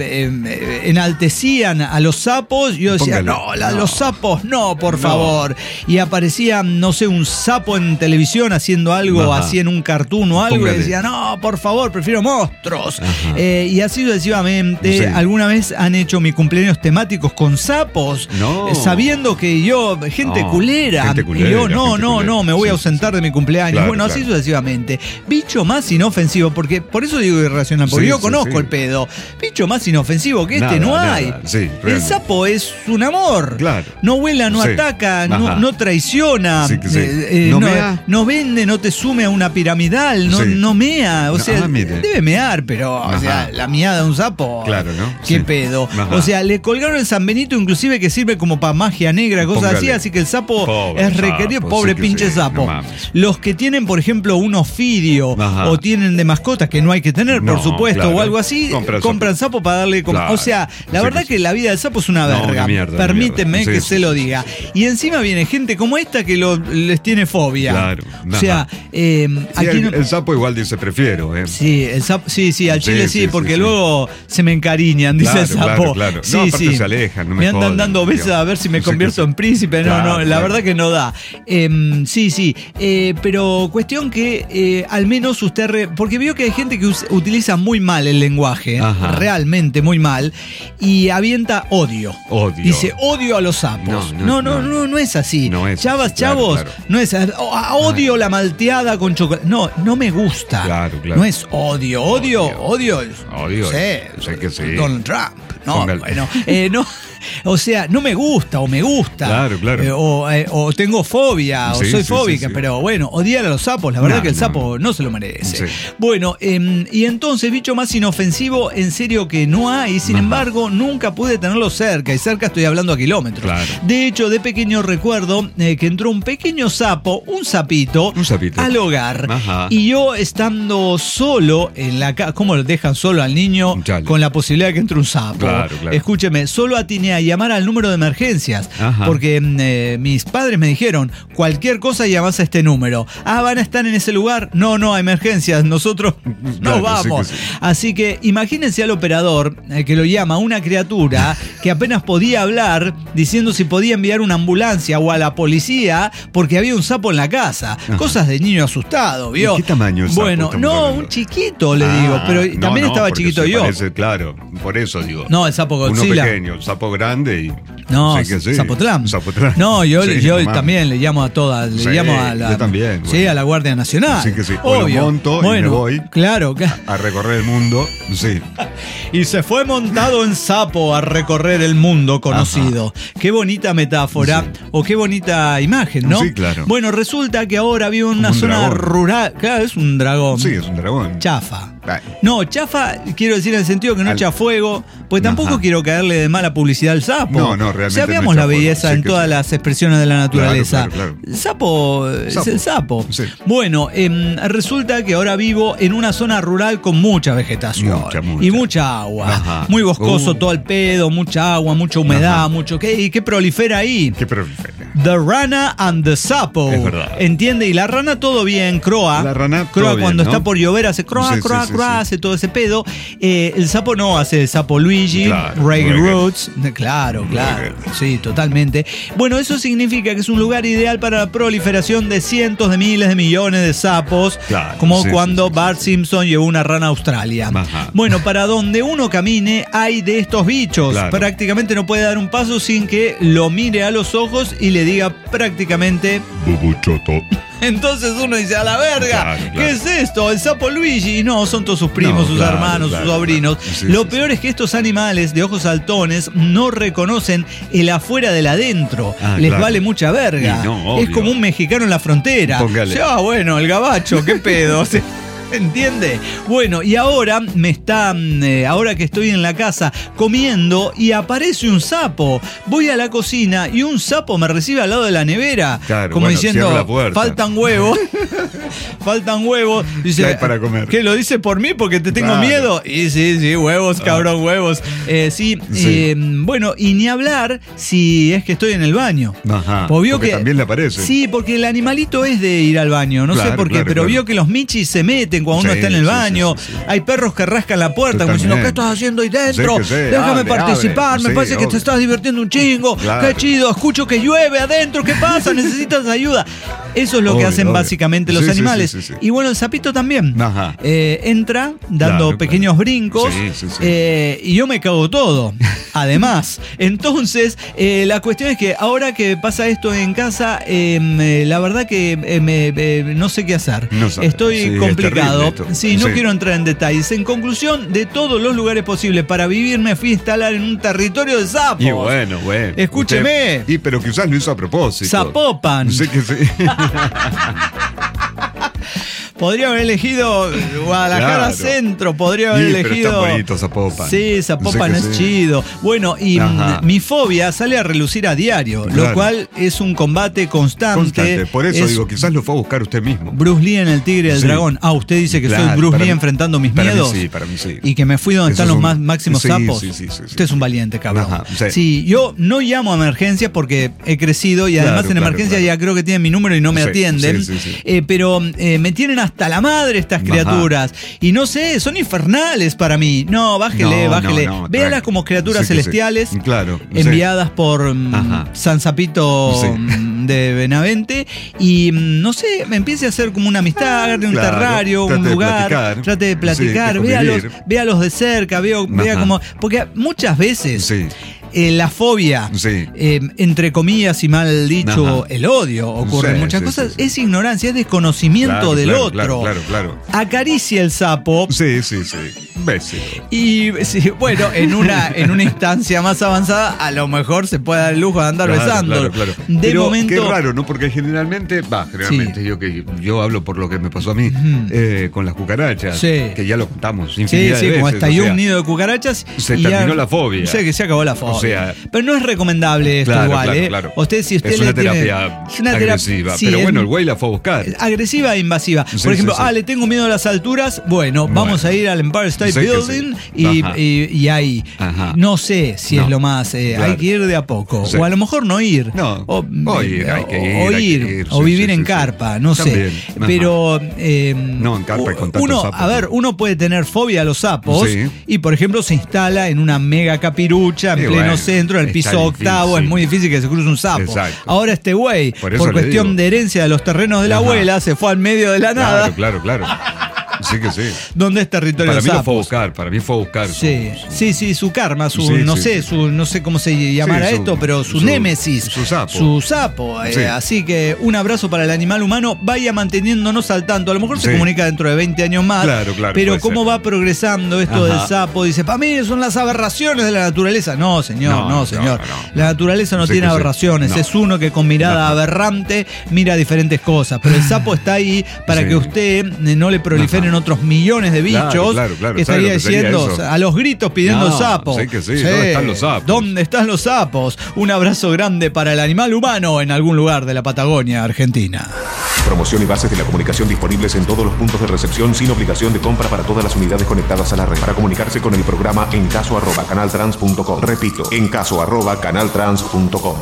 enaltecían a los sapos, yo decía, los sapos no, por favor. Y aparecía, no sé, un sapo en televisión haciendo algo así en un cartoon o algo, y decía, no, por favor, prefiero monstruos. Y así sucesivamente. ¿Alguna vez han hecho mi cumpleaños temáticos con sapos? Sabiendo que yo, gente culera, y yo no, me voy a ausentar de mi cumpleaños. Bueno, así sucesivamente. Bicho más inofensivo, porque por eso digo irracional, porque yo conozco el pedo. Bicho más inofensivo que no hay. El sapo es un amor. No vuela, no ataca, no traiciona, no vende, no te sume a una piramidal, no mea. O sea, debe mear, pero o sea, la miada de un sapo, ¿qué pedo? O sea, le colgaron el San Benito, inclusive, que sirve como para magia negra, cosas así que el sapo es requerido. Pobre pinche sapo. Los que tienen, por ejemplo, un ofidio o tienen de mascotas, que no hay que tener, por supuesto, o algo así, compran sapo para darle o sea, la verdad que la vida del sapo es una verga. Permíteme que se lo diga. Y encima viene gente como esta que les tiene fobia. O sea, aquí el sapo igual dice prefiero. Sí, el sapo, sí, al chile sí, porque luego se me encariñan, dice el sapo. Sí, se alejan, me andan dando besos a ver si me convierto en príncipe. La verdad que no da. Pero cuestión que al menos usted... porque veo que hay gente que utiliza muy mal el lenguaje, realmente muy mal, y avienta odio. Dice odio a los sapos. No es así. Chavos, no es así. Odio la malteada con chocolate. No me gusta. No es odio. Odio es... sé que sí. Donald Trump. No. O sea, no me gusta o me gusta. O tengo fobia o soy fóbica, pero bueno, odiar a los sapos, la verdad que el sapo no se lo merece. Bueno, y entonces, bicho más inofensivo, en serio que no hay, sin embargo, nunca pude tenerlo cerca, y cerca estoy hablando a kilómetros. De hecho, de pequeño recuerdo que entró un pequeño sapo, un sapito, al hogar. Y yo estando solo en la casa, ¿cómo lo dejan solo al niño con la posibilidad de que entre un sapo? Escúcheme, solo atiné a llamar al número de emergencias. Ajá. Porque mis padres me dijeron, cualquier cosa llamás a este número. ¿Van a estar en ese lugar? No, hay emergencias, nosotros no Claro, vamos. sí que sí. Así que imagínense al operador que lo llama una criatura que apenas podía hablar, diciendo si podía enviar una ambulancia o a la policía porque había un sapo en la casa. Ajá. Cosas de niño asustado, ¿vio? ¿De qué tamaño el sapo Bueno, estamos no, hablando? un chiquito, le digo, pero no, también no, estaba porque chiquito se yo. parece, claro, por eso digo. No, el sapo Uno Godzilla. pequeño, el sapo grande y... No, sí que sí. Zapotlán. Zapotlán. No, yo Sí, también también le llamo a todas, le Sí, llamo a la... yo también, Sí, bueno. a la Guardia Nacional. Sí que sí. O lo Obvio. monto y Bueno, me voy. Claro. A recorrer el mundo, sí. Y se fue montado en sapo a recorrer el mundo conocido. Qué bonita metáfora, Sí. o qué bonita imagen, ¿no? Sí, claro. Bueno, resulta que ahora vivo en una Como un zona dragón. rural. Claro, es un dragón. Sí, es un dragón. Chafa. Ay. No, chafa, quiero decir en el sentido que no echa fuego, pues tampoco Ajá. quiero caerle de mala publicidad al sapo. No, realmente Sabíamos no la echa fuego, belleza sí en que todas sí. las expresiones de la naturaleza. Claro. El sapo es Sapo. el sapo. Sí. Bueno, resulta que ahora vivo en una zona rural con mucha vegetación Mucha. y mucha agua. Ajá. Muy boscoso todo el pedo, mucha agua, mucha humedad, Ajá. mucho. ¿Y qué prolifera ahí? Qué prolifera. The Rana and the Sapo. Es verdad. ¿Entiende? Y la rana todo bien, croa. La rana croa todo cuando bien, ¿no? está por llover hace croa, Sí, croa, sí, croa, sí. hace todo ese pedo. El sapo no, hace el sapo Luigi, Claro, Reggae reggae. Roots. Claro. Reggae. Sí, totalmente. Bueno, eso significa que es un lugar ideal para la proliferación de cientos de miles de millones de sapos, Claro, como sí, cuando sí, sí. Bart Simpson llevó una rana a Australia. Ajá. Bueno, para donde uno camine hay de estos bichos. Claro. Prácticamente no puede dar un paso sin que lo mire a los ojos y le diga prácticamente... Bubuchoto. Entonces uno dice, a la verga, Claro, claro. ¿qué es esto? El sapo Luigi. No, son todos sus primos, No, sus claro, hermanos, claro, sus sobrinos. claro. Sí, Lo sí, peor es que estos animales de ojos saltones no reconocen el afuera del adentro. Les claro. vale mucha verga. Y no, es obvio. como un mexicano en la frontera. Póngale. Bueno, el gabacho, qué pedo. ¿Entiende? Bueno, y ahora ahora que estoy en la casa comiendo y aparece un sapo. Voy a la cocina y un sapo me recibe al lado de la nevera. Claro, como bueno, diciendo, cierra la puerta. faltan huevos. Faltan huevos. Dice, ¿Qué hay para comer? ¿Qué lo dice por mí? Porque te tengo Claro. miedo. Y sí, huevos, cabrón, huevos. Sí. Bueno, y ni hablar si es que estoy en el baño. Ajá. Pues vio Porque también le aparece. Sí, porque el animalito es de ir al baño. No sé Claro, por qué, claro, pero claro. vio que los michis se meten cuando uno Sí, está en el sí, baño. sí, sí, sí. Hay perros que rascan la puerta como diciendo, ¿qué Totalmente. estás haciendo ahí dentro? Sí, que sí, Déjame abre, participar, abre. me Sí, parece que te obvio. estás divirtiendo un chingo. Claro. Qué chido, escucho que llueve adentro, ¿qué pasa? ¿Necesitas ayuda? Eso es lo que Obvio, hacen obvio. básicamente los Sí, sí, animales. sí, sí, sí. Y bueno, el sapito también. Ajá. Entra dando Claro, pequeños claro. brincos Sí, sí, sí. y yo me cago todo. Además, entonces, la cuestión es que ahora que pasa esto en casa, la verdad que no sé qué hacer. No sabe. Estoy Sí, es complicado. terrible esto. Sí, no Sí. quiero entrar en detalles. En conclusión, de todos los lugares posibles para vivir, me fui a instalar en un territorio de sapos. Y bueno. Escúcheme. Usted- pero quizás lo hizo a propósito. Zapopan. Sí que sí. Podría haber elegido Guadalajara Claro. Centro, podría haber Sí, pero elegido. está bonito Zapopan. Sí, Zapopan Sí es que sí. chido. Bueno, y Ajá. mi fobia sale a relucir a diario, lo Claro. cual es un combate constante. Por eso Es digo, quizás lo fue a buscar usted mismo. Bruce Lee en El Tigre y el Sí. Dragón. Usted dice que soy Claro, Bruce para Lee mí- enfrentando mis para mí miedos. sí, para mí sí. Y que me fui donde Eso están es los un- más máximos sí, sapos. sí. Usted es un valiente, cabrón. Ajá, sí. sí. Yo no llamo a emergencias porque he crecido y Claro, además en claro, emergencia claro. ya creo que tienen mi número y no me Sí, atienden. sí. Pero me tienen hasta la madre estas Ajá. criaturas. Y no sé, son infernales para mí. No, bájele. No, Véalas tranqui. como criaturas Sí que sí. celestiales. Claro. sí. Enviadas por Ajá. San Zapito Sí. de Benavente. Y no sé, me empiece a hacer como una amistad, agarre un Claro, terrario, trate un de lugar, platicar. trate de platicar, Sí, de convivir. véalos de cerca, vea Ajá. como. Porque muchas veces. Sí. La fobia, Sí. entre comillas y mal dicho, Ajá. el odio, ocurre en Sí, muchas sí, cosas, sí, sí. es ignorancia, es desconocimiento del otro. Claro. Acaricia el sapo. Sí. Béselo. Y sí, bueno, en una instancia más avanzada, a lo mejor se puede dar el lujo de andar besándolo. Claro. De Pero momento. qué raro, ¿no? Porque generalmente, yo hablo por lo que me pasó a mí, con las cucarachas, Sí. que ya lo contamos Sí, infinidad de como veces. estalló o sea, un nido de cucarachas. se y terminó la fobia. Sí, que se acabó la fobia. O sea, pero no es recomendable esto Claro, igual, claro, ¿eh? claro. Usted, si usted es una le tiene- terapia es una agresiva. sí, pero es- bueno, el güey la fue a buscar. agresiva e invasiva. Sí, Por ejemplo, sí, sí. le tengo miedo a las alturas. Bueno, vamos a ir al Empire State State Sé que Building sí. y ahí. Ajá. No sé si es lo más. Claro. Hay que ir de a poco. Sí. O a lo mejor no ir. No, O ir, hay que ir, o, hay ir, que ir, o sí, vivir sí, en sí, carpa, sí. no sé. También, ajá. Pero. No, en carpa y con tantos sapos. A ver, uno puede tener fobia a los sapos Sí. y, por ejemplo, se instala en una mega capirucha en Sí, pleno bueno, centro, en el está piso difícil. octavo. Es muy difícil que se cruce un sapo. Exacto. Ahora este güey, Por eso por le cuestión digo. de herencia de los terrenos de la Ajá. abuela, se fue al medio de la nada, Claro. Sí que sí. donde es territorio Para de mí lo fue a sapos. buscar, Sí, su karma, Sí, no sé cómo se llamará Sí, esto, pero su su- némesis, su sapo. su sapo. Sí. Así que un abrazo para el animal humano, vaya manteniéndonos al tanto. A lo mejor se Sí. comunica dentro de 20 años más, Claro, pero puede cómo ser. va progresando esto Ajá. del sapo. Dice, para mí son las aberraciones de la naturaleza. No, señor, no, señor. no. La naturaleza no Sí tiene que sí. aberraciones, No. es uno que con mirada Ajá. aberrante mira diferentes cosas, pero el sapo está ahí para Sí. que usted no le proliferen Ajá. otros millones de bichos Claro. que ¿Sabe estaría lo que sería diciendo eso? a los gritos pidiendo No, sapos. sí que sí. ¿Dónde están los sapos? ¿Dónde están los sapos? Un abrazo grande para el animal humano en algún lugar de la Patagonia, Argentina. Promoción y bases de la comunicación disponibles en todos los puntos de recepción sin obligación de compra para todas las unidades conectadas a la red. Para comunicarse con el programa encaso@canaltrans.com. Repito, encaso@canaltrans.com.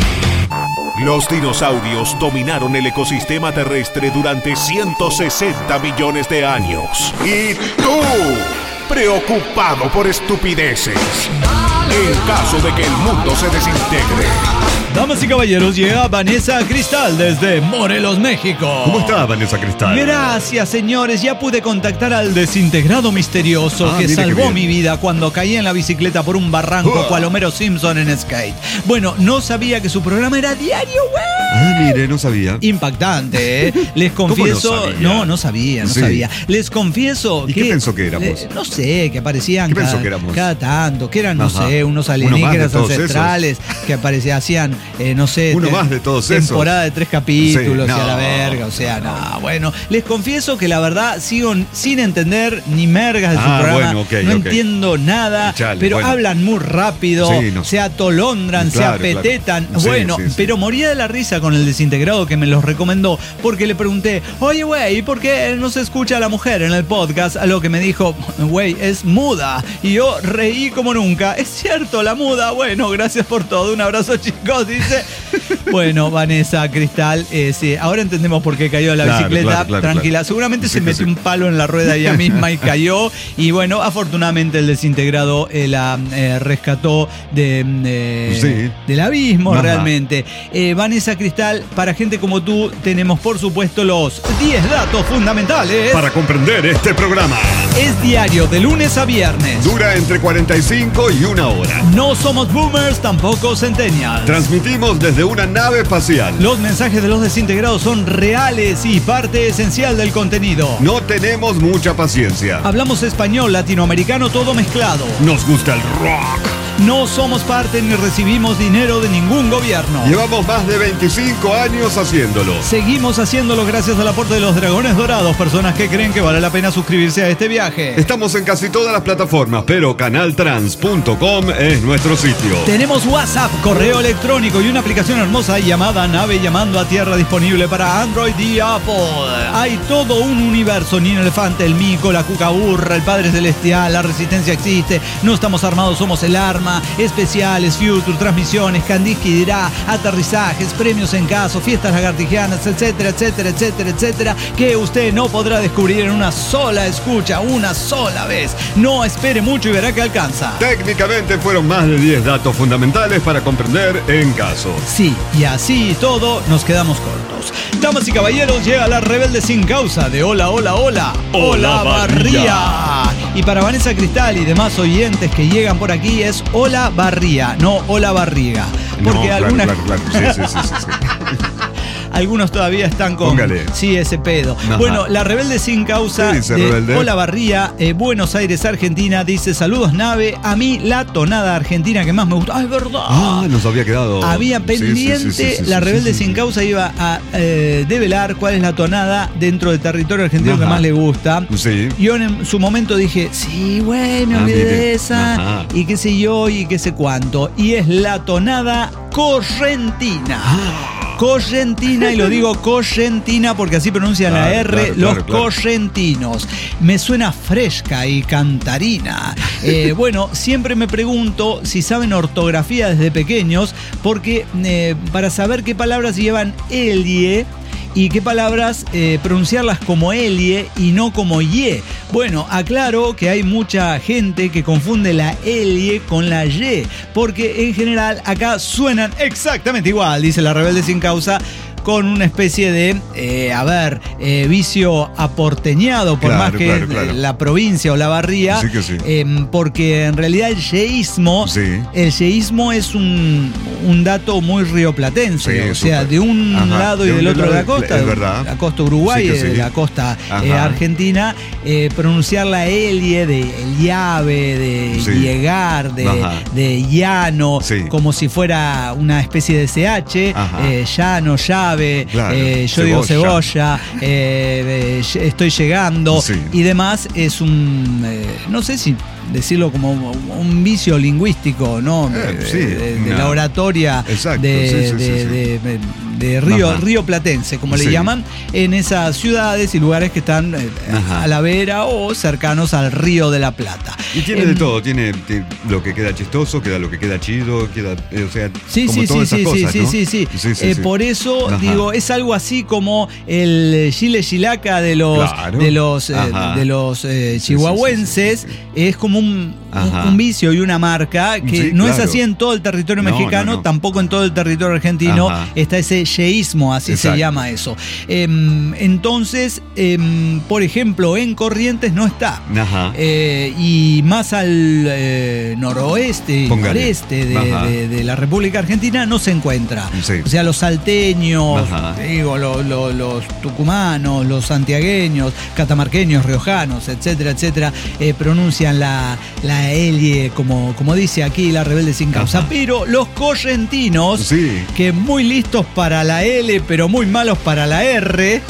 Los dinosaurios dominaron el ecosistema terrestre durante 160 millones de años. ¿Y tú? Preocupado por estupideces. En caso de que el mundo se desintegre. Damas y caballeros, llega Vanessa Cristal desde Morelos, México. ¿Cómo está Vanessa Cristal? Gracias, señores. Ya pude contactar al desintegrado misterioso que mire qué salvó bien. mi vida cuando caí en la bicicleta por un barranco cual Homero Simpson en skate. Bueno, no sabía que su programa era diario, güey. Mire, no sabía. Impactante, ¿eh? Les ¿Cómo confieso. no sabía? No sabía. Sí. Les confieso ¿Y que. qué pensó que éramos? No sé, que aparecían ¿Qué pensó que éramos? cada tanto, que eran, no Ajá. sé, unos Uno más de alienígenas todos ancestrales que aparecían, hacían, no sé. Uno más de todos esos. Temporada de 3 capítulos Sí, y a la no. verga, o sea, no. Bueno, les confieso que la verdad sigo sin entender ni mergas de su programa. Bueno, ok, no ok. entiendo nada, Chale, pero bueno. hablan muy rápido, Sí, no. se atolondran, Claro, se apetetan. claro. Sí, Bueno, sí, sí. pero moría de la risa con el desintegrado que me los recomendó, porque le pregunté, oye, güey, ¿y por qué no se escucha a la mujer en el podcast? A lo que me dijo, güey, es muda. Y yo reí como nunca. Es cierto, la muda. Bueno, gracias por todo. Un abrazo, chicos, dice. Bueno, Vanessa Cristal, sí, ahora entendemos por qué cayó de la Claro, bicicleta. claro, Tranquila, claro. seguramente Sí se que metió sí. un palo en la rueda ella misma y cayó. Y bueno, afortunadamente el desintegrado la rescató Sí. del abismo. Ajá. Realmente. Vanessa Cristal, para gente como tú, tenemos por supuesto los 10 datos fundamentales. Para comprender este programa. Es diario de lunes a viernes. Dura entre 45 y 1 hora. No somos boomers, tampoco centennials. Transmitimos desde una nave espacial. Los mensajes de los desintegrados son reales y parte esencial del contenido. No tenemos mucha paciencia. Hablamos español, latinoamericano, todo mezclado. Nos gusta el rock. No somos parte ni recibimos dinero de ningún gobierno. Llevamos más de 25 años haciéndolo. Seguimos haciéndolo gracias al aporte de los Dragones Dorados, personas que creen que vale la pena suscribirse a este viaje. Estamos en casi todas las plataformas, pero canaltrans.com es nuestro sitio. Tenemos WhatsApp, correo electrónico y una aplicación hermosa llamada Nave Llamando a Tierra disponible para Android y Apple. Hay todo un universo, Niño Elefante, el Mico, la Cucaburra, el Padre Celestial, la Resistencia existe, No estamos armados, somos el arma, especiales, future, transmisiones, Kandinsky dirá, aterrizajes, premios en caso, fiestas lagartijanas, etcétera, etcétera, etcétera, etcétera, que usted no podrá descubrir en una sola escucha, una sola vez. No espere mucho y verá que alcanza. Técnicamente fueron más de 10 datos fundamentales para comprender en caso. Sí, y así y todo nos quedamos cortos. Damas y caballeros, llega la rebelde sin causa de Hola, Hola, Hola, Hola, Barría. Y para Vanessa Cristal y demás oyentes que llegan por aquí es Hola Barría, no Hola Barriga. Porque No, claro, algunas... claro. Sí. Algunos todavía están con Póngale. sí, ese pedo. Ajá. Bueno, la rebelde sin causa ¿Qué dice, de rebelde? Hola Barría, Buenos Aires, Argentina, dice saludos nave, a mí la tonada argentina que más me gusta. ¡Ah, es verdad! Nos había quedado. Había pendiente, Sí, la rebelde sí. sin causa iba a develar cuál es la tonada dentro del territorio argentino que Ajá. más le gusta. Sí. Yo en su momento dije, sí, güey, me Ah, olvidé mire. de esa, Ajá. y qué sé yo, y qué sé cuánto. Y es la tonada correntina. Correntina, y lo digo correntina porque así pronuncian la R, los correntinos. Me suena fresca y cantarina. Bueno, siempre me pregunto si saben ortografía desde pequeños, porque para saber qué palabras llevan elie y qué palabras pronunciarlas como elie y no como ye. Bueno, aclaro que hay mucha gente que confunde la elie con la ye, porque en general acá suenan exactamente igual, dice la Rebelde Sin Causa, con una especie de, vicio aporteñado, por más que la provincia o la barría, porque en realidad el yeísmo es un dato muy rioplatense, o sea, de un lado y del otro de la costa, la costa uruguaya y de la costa argentina, pronunciar la elie de llave, de llegar, de llano, como si fuera una especie de CH, llano, llave. Yo digo cebolla, estoy llegando y demás. Es un, no sé si decirlo como un vicio lingüístico, ¿no? De la oratoria de Río Platense, como le llaman, en esas ciudades y lugares que están a la vera o cercanos al Río de la Plata. Y tiene de todo, tiene lo que queda chistoso, queda lo que queda chido, queda, o sea, como todas esas cosas, ¿no? Por eso digo, es algo así como el chile chilaca de los chihuahuenses, es como un vicio y una marca que no es así en todo el territorio mexicano, tampoco en todo el territorio argentino está ese yeísmo, así se llama eso. Entonces, por ejemplo, en Corrientes no está. Y más al noroeste y noreste de la República Argentina no se encuentra. O sea, los salteños, digo, los tucumanos, los santiagueños, catamarqueños, riojanos, etcétera, etcétera, pronuncian la elie, como dice aquí la Rebelde Sin Causa. Pero los correntinos, que muy listos para la L, pero muy malos para la R.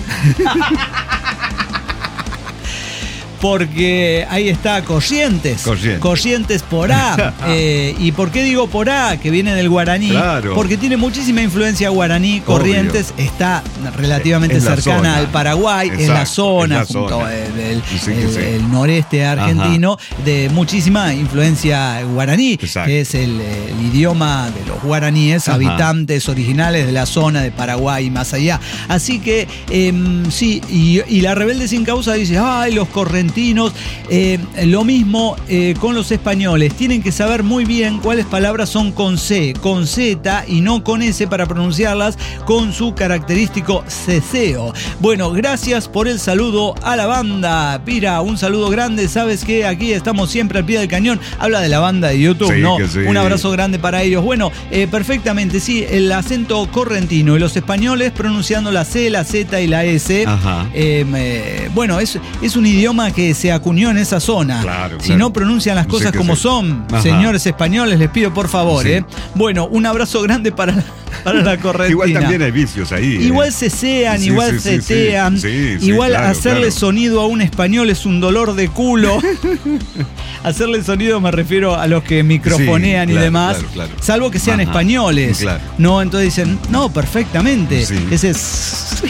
Porque ahí está Corrientes por A. ¿Y por qué digo por A? Que viene del guaraní. Porque tiene muchísima influencia guaraní. Corrientes está relativamente cercana al Paraguay, en la zona, junto el noreste argentino, de muchísima influencia guaraní, que es el idioma de los guaraníes, habitantes originales de la zona de Paraguay y más allá. Así que, y la Rebelde Sin Causa dice, ay, los correntinos. Lo mismo con los españoles. Tienen que saber muy bien cuáles palabras son con C, con Z y no con S para pronunciarlas con su característico ceseo. Bueno, gracias por el saludo a la banda. Pira, un saludo grande. Sabes que aquí estamos siempre al pie del cañón. Habla de la banda de YouTube, ¿no? Un abrazo grande para ellos. Bueno, perfectamente, el acento correntino y los españoles pronunciando la C, la Z y la S. Bueno, es un idioma que se acuñó en esa zona. Si no pronuncian las cosas como son, señores españoles, les pido por favor. Bueno, un abrazo grande para la correntina. Igual también hay vicios ahí. Igual cesean, igual cetean. Igual hacerle sonido a un español es un dolor de culo. Hacerle sonido me refiero a los que microfonean y demás. Salvo que sean españoles. No, entonces dicen, no, perfectamente. Ese es...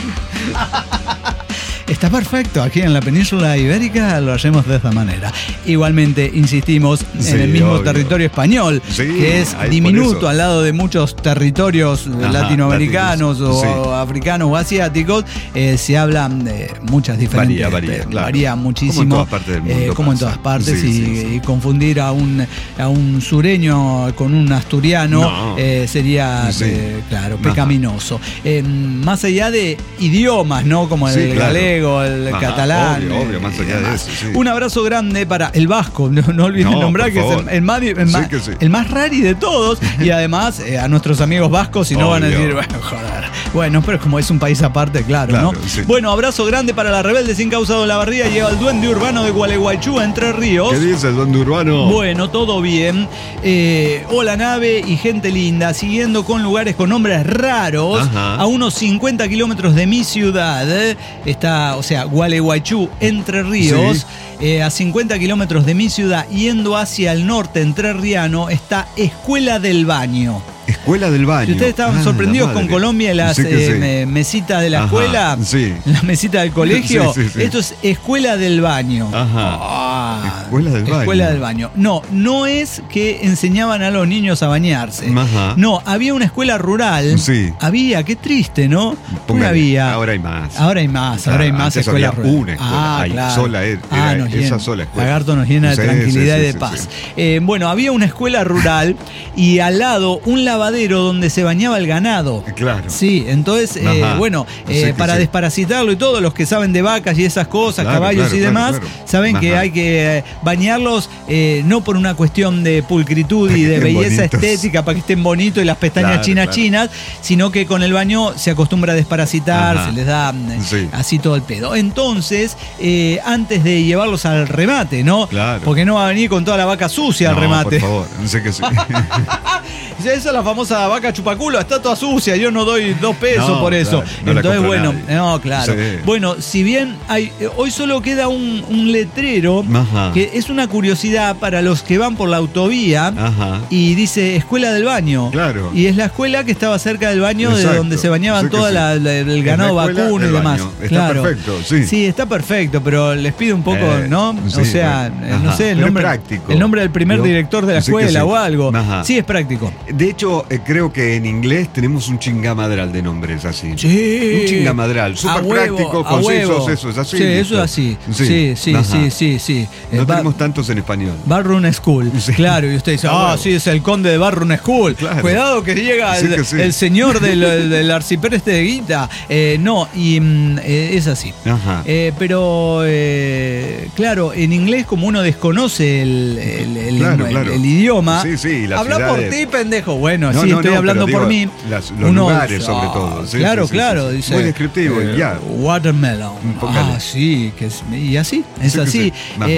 Está perfecto, aquí en la península ibérica lo hacemos de esa manera. Igualmente, insistimos, en el mismo territorio español, que es diminuto al lado de muchos territorios latinoamericanos o africanos o asiáticos, se hablan de muchas diferentes. Varía muchísimo. Como en todas partes. Y confundir a un sureño con un asturiano sería, pecaminoso. Más allá de idiomas, ¿no? Como el galego, el catalán. Obvio, más allá de eso. Un abrazo grande para el vasco, no olviden nombrar que es el más rari de todos. Y además a nuestros amigos vascos, si no van a decir, bueno, pero como es un país aparte, ¿no? Bueno, abrazo grande para la Rebelde Sin Causa de Olavarría. Llega el duende urbano de Gualeguaychú, Entre Ríos. ¿Qué dice el duende urbano? Bueno, todo bien. Hola, nave y gente linda. Siguiendo con lugares con nombres raros. A unos 50 kilómetros de mi ciudad está, o sea, Gualeguaychú, Entre Ríos. A 50 kilómetros de mi ciudad, yendo hacia el norte entrerriano, está Escuela del Baño. Escuela del baño. Si ustedes estaban sorprendidos con Colombia y las mesitas de la escuela, las mesitas del colegio, esto es escuela del baño. Ajá. Escuela del baño. Escuela del baño. No es que enseñaban a los niños a bañarse. Ajá. No, había una escuela rural. Sí. Había, qué triste, ¿no? Había. Ahora hay más. Ahora hay más escuelas rurales. Una escuela. Claro. Sola era esa sola escuela. Lagarto nos llena de tranquilidad y de paz. Bueno, había una escuela rural y al lado un lavadero donde se bañaba el ganado. Claro. Sí, entonces, para desparasitarlo y todo, los que saben de vacas y esas cosas, caballos y demás, saben que hay que bañarlos no por una cuestión de pulcritud y de belleza estética para que estén bonitos y las pestañas chinas, sino que con el baño se acostumbra a desparasitar, se les da así todo el pedo. Entonces, antes de llevarlos al remate, ¿no? Claro. Porque no va a venir con toda la vaca sucia al remate. Por favor, no sé qué sí. Esa es la famosa vaca chupaculo, está toda sucia, yo no doy 2 pesos por eso. Claro, entonces, claro. Sí. Bueno, si bien hoy solo queda un letrero que es una curiosidad para los que van por la autovía y dice Escuela del Baño. Claro. Y es la escuela que estaba cerca del baño de donde se bañaban todo el ganado vacuno y demás. Está perfecto, sí. Sí, está perfecto, pero les pido un poco, ¿no? Sí, o sea, no sé, el nombre del primer director de la escuela o algo. Sí, es práctico. De hecho, creo que en inglés tenemos un chingamadral de nombres así. Sí. Un chingamadral, súper práctico, concisos, eso es así. Sí, eso es así. Sí. No tenemos tantos en español. Barroom School, claro, y usted dice, sí, es el conde de Barroom School. Claro. Cuidado que llega el señor del arcipreste de Guita. Es así. Pero, claro, en inglés, como uno desconoce el idioma, habla por ti, pendejo. Bueno, estoy hablando por mí. Los lugares, sobre todo. Claro. Dice, muy descriptivo. Watermelon. Sí, y así, es así.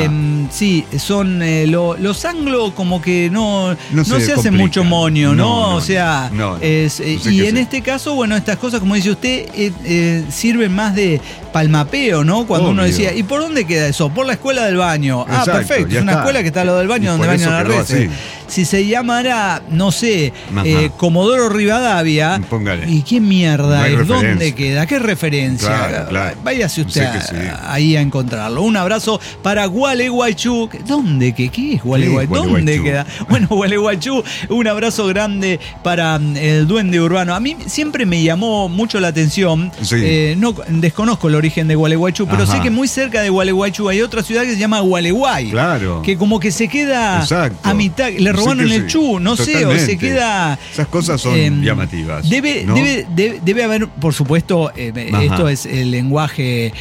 Son los anglos como que no se hace mucho moño, ¿no? O sea, y en este caso, bueno, estas cosas, como dice usted, sirven más de palmapeo, ¿no? Cuando uno decía, ¿y por dónde queda eso? Por la escuela del baño. Exacto, perfecto, es una escuela que está al lado del baño donde bañan la red. Si se llamara, no sé, Comodoro Rivadavia, ¿y qué mierda es? ¿Dónde queda? ¿Qué referencia? Claro. Váyase usted ahí a encontrarlo. Un abrazo para Gualeguaychú. ¿Dónde? ¿Qué es Gualeguaychú? ¿Dónde queda? Bueno, Gualeguaychú, un abrazo grande para el duende urbano. A mí siempre me llamó mucho la atención. No desconozco el origen de Gualeguaychú, pero sé que muy cerca de Gualeguaychú hay otra ciudad que se llama Gualeguay. Claro. Que como que se queda a mitad. Le robaron el chu, no sé, o se queda. Esas cosas son llamativas. Debe haber, por supuesto, esto es el lenguaje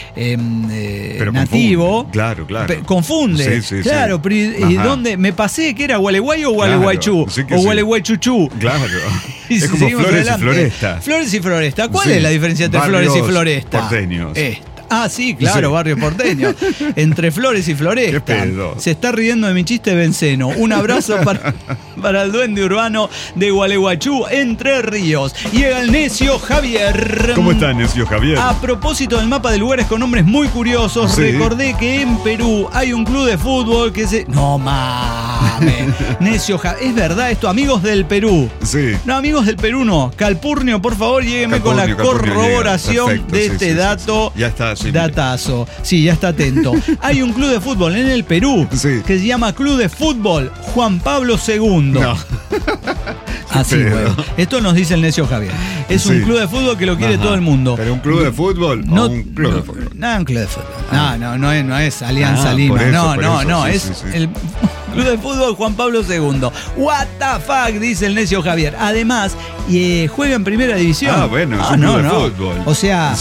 nativo. Confunde. Claro. Confunde. Claro, pero ¿y dónde? Me pasé que era Gualeguay o Gualeguaychú. O Gualeguaychuchú. Claro. Es como Flores y Floresta. Flores y Floresta. ¿Cuál es la diferencia entre Flores y Floresta? Porteños. Sí, claro, barrio porteño. Entre Flores y Floresta. ¿Qué pedo? Se está riendo de mi chiste Benceno. Un abrazo para el duende urbano de Gualeguaychú, Entre Ríos. Llega el necio Javier. ¿Cómo está, necio Javier? A propósito del mapa de lugares con nombres muy curiosos, recordé que en Perú hay un club de fútbol que se... No mames. Necio Javier. ¿Es verdad esto? Amigos del Perú. Sí. No, amigos del Perú no. Calpurnio, por favor, llégueme con la corroboración de este dato. Ya está. Datazo. Sí, ya está atento. Hay un club de fútbol en el Perú que se llama Club de Fútbol Juan Pablo II. No. Así, bueno. Esto nos dice el necio Javier. Es un club de fútbol que lo quiere todo el mundo. ¿Pero un club de fútbol o un club de fútbol? No, un club de fútbol. No es Alianza Lima. Es el Club de Fútbol Juan Pablo II. What the fuck, dice el necio Javier. Además, juega en primera división. Bueno, es un club de fútbol. O sea,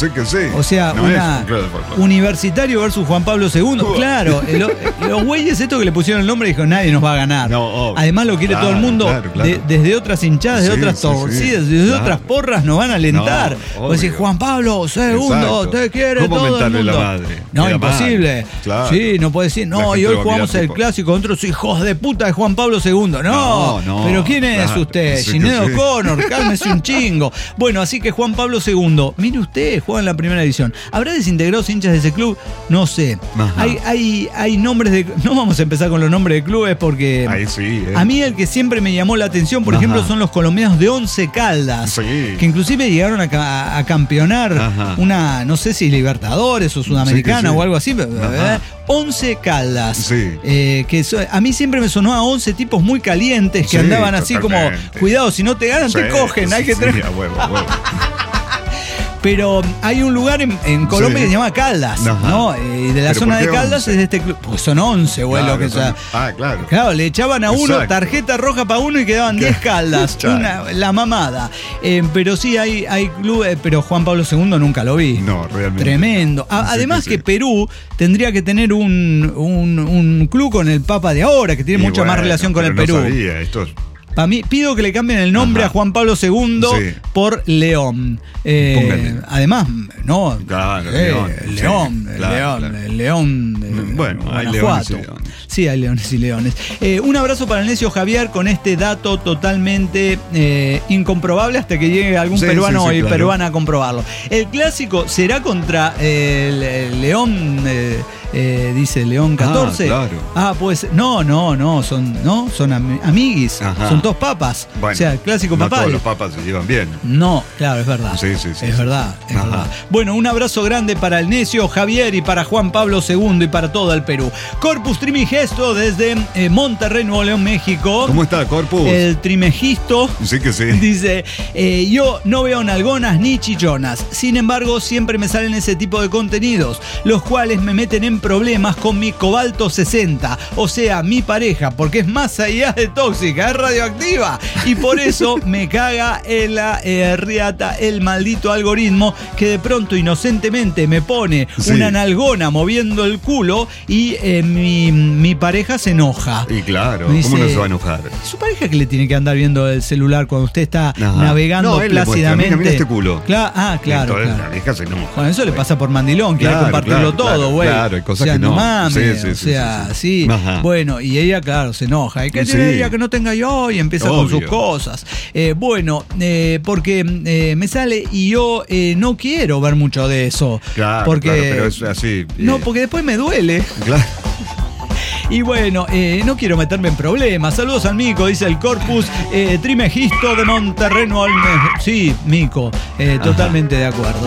Universitario versus Juan Pablo II. Claro, los güeyes estos que le pusieron el nombre dijo, nadie nos va a ganar. Además lo quiere todo el mundo. Desde otras hinchadas, de otras torcidas, desde otras porras nos van a alentar. Pues decir, Juan Pablo II, te quiere todo el mundo. La madre? No, imposible. Claro. Sí, no puede decir, y hoy jugamos el clásico contra sus hijos hijos de puta de Juan Pablo II. No, pero ¿quién es usted? Sinéad O'Connor, cálmese un chingo. Bueno, así que Juan Pablo II, mire usted, juega en la primera edición. ¿Habrá desintegrados hinchas de ese club? No sé. Hay nombres de... No vamos a empezar con los nombres de clubes porque... Ahí sí, A mí el que siempre me llamó la atención, por ejemplo, son los colombianos de Once Caldas, que inclusive llegaron a campeonar una, no sé si Libertadores o Sudamericana o algo así. Once Caldas, a mí siempre me sonó a 11 tipos muy calientes que andaban así como, cuidado, si no te ganan te cogen, hay que tener... Pero hay un lugar en Colombia que se llama Caldas, ¿no? Y de la zona de Caldas 11? Es de este club. Pues son 11, güey, lo que sea. Claro. Claro, le echaban a uno tarjeta roja para uno y quedaban 10 Caldas. La mamada. Pero sí hay clubes, pero Juan Pablo II nunca lo vi. No, realmente. Tremendo. Además que Perú tendría que tener un club con el Papa de ahora, que tiene mucha más relación con el Perú. No sabía, esto es... Para mí, pido que le cambien el nombre a Juan Pablo II por León. Además, no. Claro, León. Bueno, hay leones y leones. Sí, hay leones y leones. Un abrazo para el necio Javier con este dato totalmente incomprobable hasta que llegue algún peruano y peruana a comprobarlo. El clásico será contra el León. Dice León 14. Claro. Pues no, son amiguis, son todos papas. Bueno, o sea, el clásico papal. Todos los papas se llevan bien. No, claro, es verdad. Sí. Es verdad. Bueno, un abrazo grande para el necio Javier y para Juan Pablo II y para todo el Perú. Corpus Trimigesto desde Monterrey, Nuevo León, México. ¿Cómo está, Corpus? El Trimegisto. Sí que sí. Dice, yo no veo nalgonas ni chichonas. Sin embargo, siempre me salen ese tipo de contenidos, los cuales me meten en problemas con mi cobalto 60, o sea, mi pareja, porque es más allá de tóxica, es radioactiva, y por eso me caga en la riata el maldito algoritmo que de pronto inocentemente me pone una nalgona moviendo el culo y mi pareja se enoja. Y claro, dice, ¿cómo no se va a enojar? Su pareja que le tiene que andar viendo el celular cuando usted está navegando plácidamente. Mira este culo. Claro. Entonces la vieja se enoja. Bueno, eso le pasa por mandilón, quiere compartirlo todo, güey. Claro, hay cosas que no. Mames, sí. Bueno, y ella, claro, se enoja. ¿Y qué tiene ella que no tenga yo? Y empieza con sus cosas. Porque me sale y yo no quiero ver mucho de eso. Claro, pero es así. No, porque después me duele. Claro. Y bueno, no quiero meterme en problemas. Saludos al Mico, dice el Corpus Trimegisto de Monterrey. Sí, Mico, totalmente de acuerdo.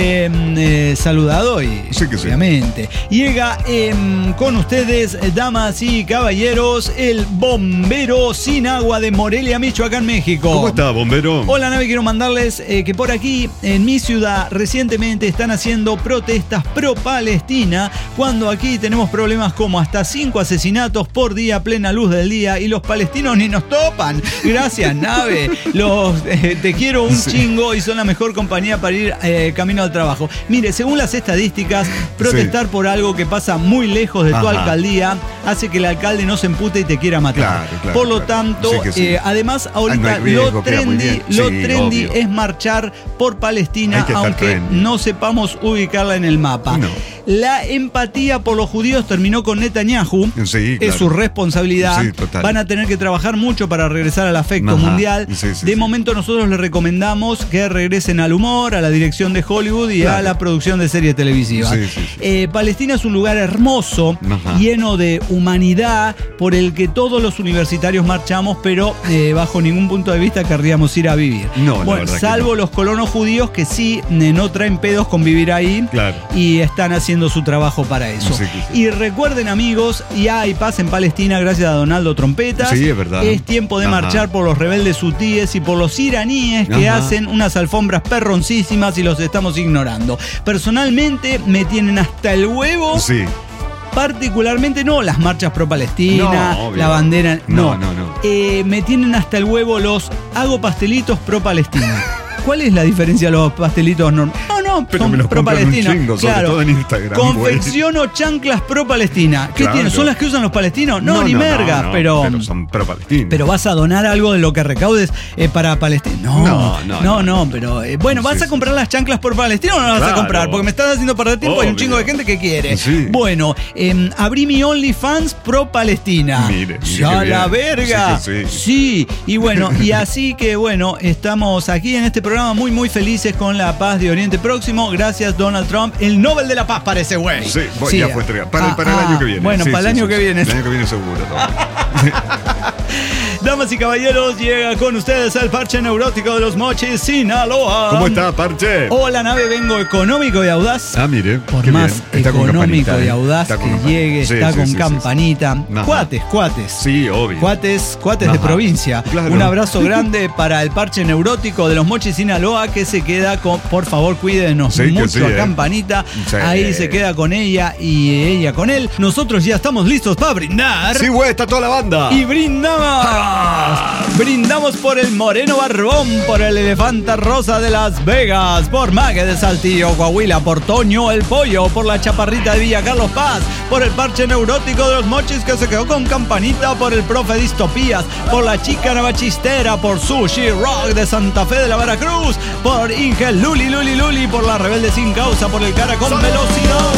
Saludado y obviamente. Llega con ustedes, damas y caballeros, el bombero sin agua de Morelia, Michoacán, México. ¿Cómo está, bombero? Hola, Navi, quiero mandarles que por aquí, en mi ciudad, recientemente están haciendo protestas pro-Palestina, cuando aquí tenemos problemas como hasta 5 asesinatos por día a plena luz del día y los palestinos ni nos topan. Gracias, Nave. Te quiero un chingo y son la mejor compañía para ir camino al trabajo. Mire, según las estadísticas, protestar por algo que pasa muy lejos de tu alcaldía hace que el alcalde no se empute y te quiera matar. Claro, por lo tanto, además, ahorita lo trendy es marchar por Palestina, aunque no sepamos ubicarla en el mapa. No. La empatía por los judíos terminó con Netanyahu. Es su responsabilidad. Van a tener que trabajar mucho para regresar al afecto mundial. De momento nosotros les recomendamos que regresen al humor, a la dirección de Hollywood y a la producción de series televisivas. Palestina es un lugar hermoso, lleno de humanidad, por el que todos los universitarios marchamos, pero bajo ningún punto de vista querríamos ir a vivir. Salvo los colonos judíos que sí no traen pedos con vivir ahí y están haciendo su trabajo para eso. Y recuerden, amigos, y hay paz en Palestina gracias a Donaldo Trompetas. Sí, es verdad. Es tiempo de marchar por los rebeldes hutíes y por los iraníes que hacen unas alfombras perroncísimas y los estamos ignorando. Personalmente me tienen hasta el huevo. Particularmente no las marchas pro Palestina, la bandera, no. Me tienen hasta el huevo los hago pastelitos pro Palestina. ¿Cuál es la diferencia de los pastelitos normales? No no, Pero son me los pro-Palestina. compran un chingo, sobre todo en Instagram, Confecciono chanclas pro-Palestina. ¿Qué Claro. tienen? ¿Son las que usan los palestinos? No, ni merga, no, pero son pro-Palestina. Pero vas a donar algo de lo que recaudes para Palestina. No, pero bueno, ¿vas a comprar las chanclas por Palestina o no las vas a comprar? Porque me estás haciendo perder tiempo. Hay un chingo de gente que quiere. Sí. Bueno, abrí mi OnlyFans pro Palestina. Mire, ¡Ya la verga! Sí, y bueno, y así que bueno, estamos aquí en este programa muy, muy felices con la paz de Oriente Próximo. Gracias, Donald Trump. El Nobel de la Paz para ese güey. Sí, ya fue entregado. Para el año que viene. Bueno, para el año que viene. El año que viene seguro. Damas y caballeros, llega con ustedes el parche neurótico de los Mochis, Sinaloa. ¿Cómo está, parche? Hola, nave, vengo económico y audaz. Ah, mire. Por más económico y audaz que llegue, está con campanita. Cuates. Sí, obvio. Cuates de provincia. Claro. Un abrazo grande para el parche neurótico de los Mochis, Sinaloa, que se queda con, por favor, cuídenos mucho a campanita. Sí. Ahí se queda con ella y ella con él. Nosotros ya estamos listos para brindar. Sí, güey, está toda la banda. Y brindamos. Brindamos por el Moreno Barbón, por el Elefanta Rosa de Las Vegas, por Mague de Saltillo, Coahuila, por Toño el Pollo, por la Chaparrita de Villa Carlos Paz, por el parche neurótico de los Mochis que se quedó con campanita, por el profe Distopías, por la Chica Navachistera, por Sushi Rock de Santa Fe de la Veracruz, por Inge Luli, por la Rebelde Sin Causa, por el Cara con Velocidad.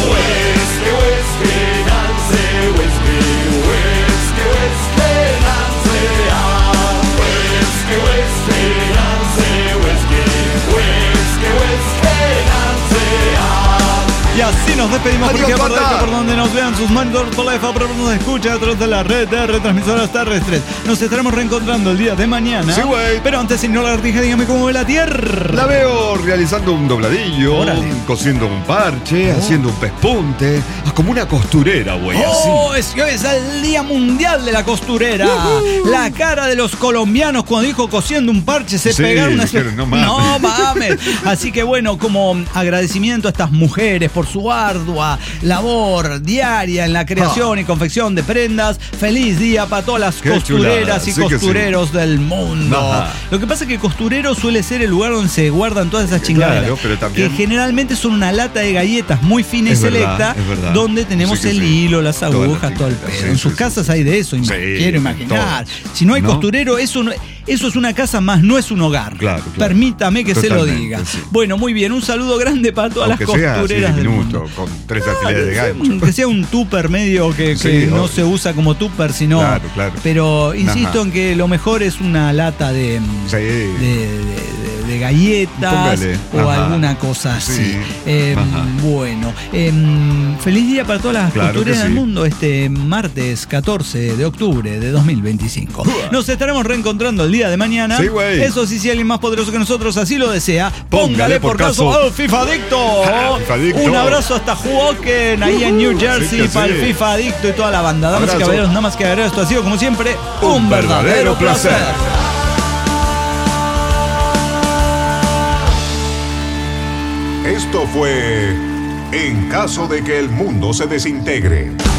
Y así nos despedimos. Adiós, porque por donde nos vean sus manos, por la por donde nos escucha a través de la red de retransmisoras terrestres. Nos estaremos reencontrando el día de mañana. Sí, güey. Pero antes, si no la artija, dígame cómo ve la tierra. La veo realizando un dobladillo, cosiendo un parche, haciendo un pespunte, como una costurera, güey. Es el Día Mundial de la Costurera. La cara de los colombianos cuando dijo cosiendo un parche se pegaron una... No mames. Así que bueno, como agradecimiento a estas mujeres por su ardua labor diaria en la creación y confección de prendas. Feliz día para todas las costureras y costureros del mundo. Ajá. Lo que pasa es que costurero suele ser el lugar donde se guardan todas esas chingaderas. Claro, pero también... Que generalmente son una lata de galletas muy fina y selecta, donde tenemos el hilo, las agujas, todo el pedo. En sus casas hay de eso, quiero imaginar. Si no hay costurero, eso es una casa más, no es un hogar. Claro. Permítame que se lo diga. Bueno, muy bien, un saludo grande para todas las costureras del mundo. Con 3 alfileres de gancho. Que sea un tupper medio que no se usa como tupper, sino. Claro. Pero insisto en que lo mejor es una lata de galletas o alguna cosa así. Bueno, feliz día para todas las costureras del mundo este martes 14 de octubre de 2025. Nos estaremos reencontrando el día de mañana. Eso sí, si alguien más poderoso que nosotros así lo desea, póngale por caso al FIFA Adicto. Un abrazo hasta Hoboken, ahí en New Jersey, para el FIFA Adicto y toda la banda. Damas y caballeros, nada más que agregar, esto ha sido como siempre un verdadero placer. Esto fue En caso de que el mundo se desintegre.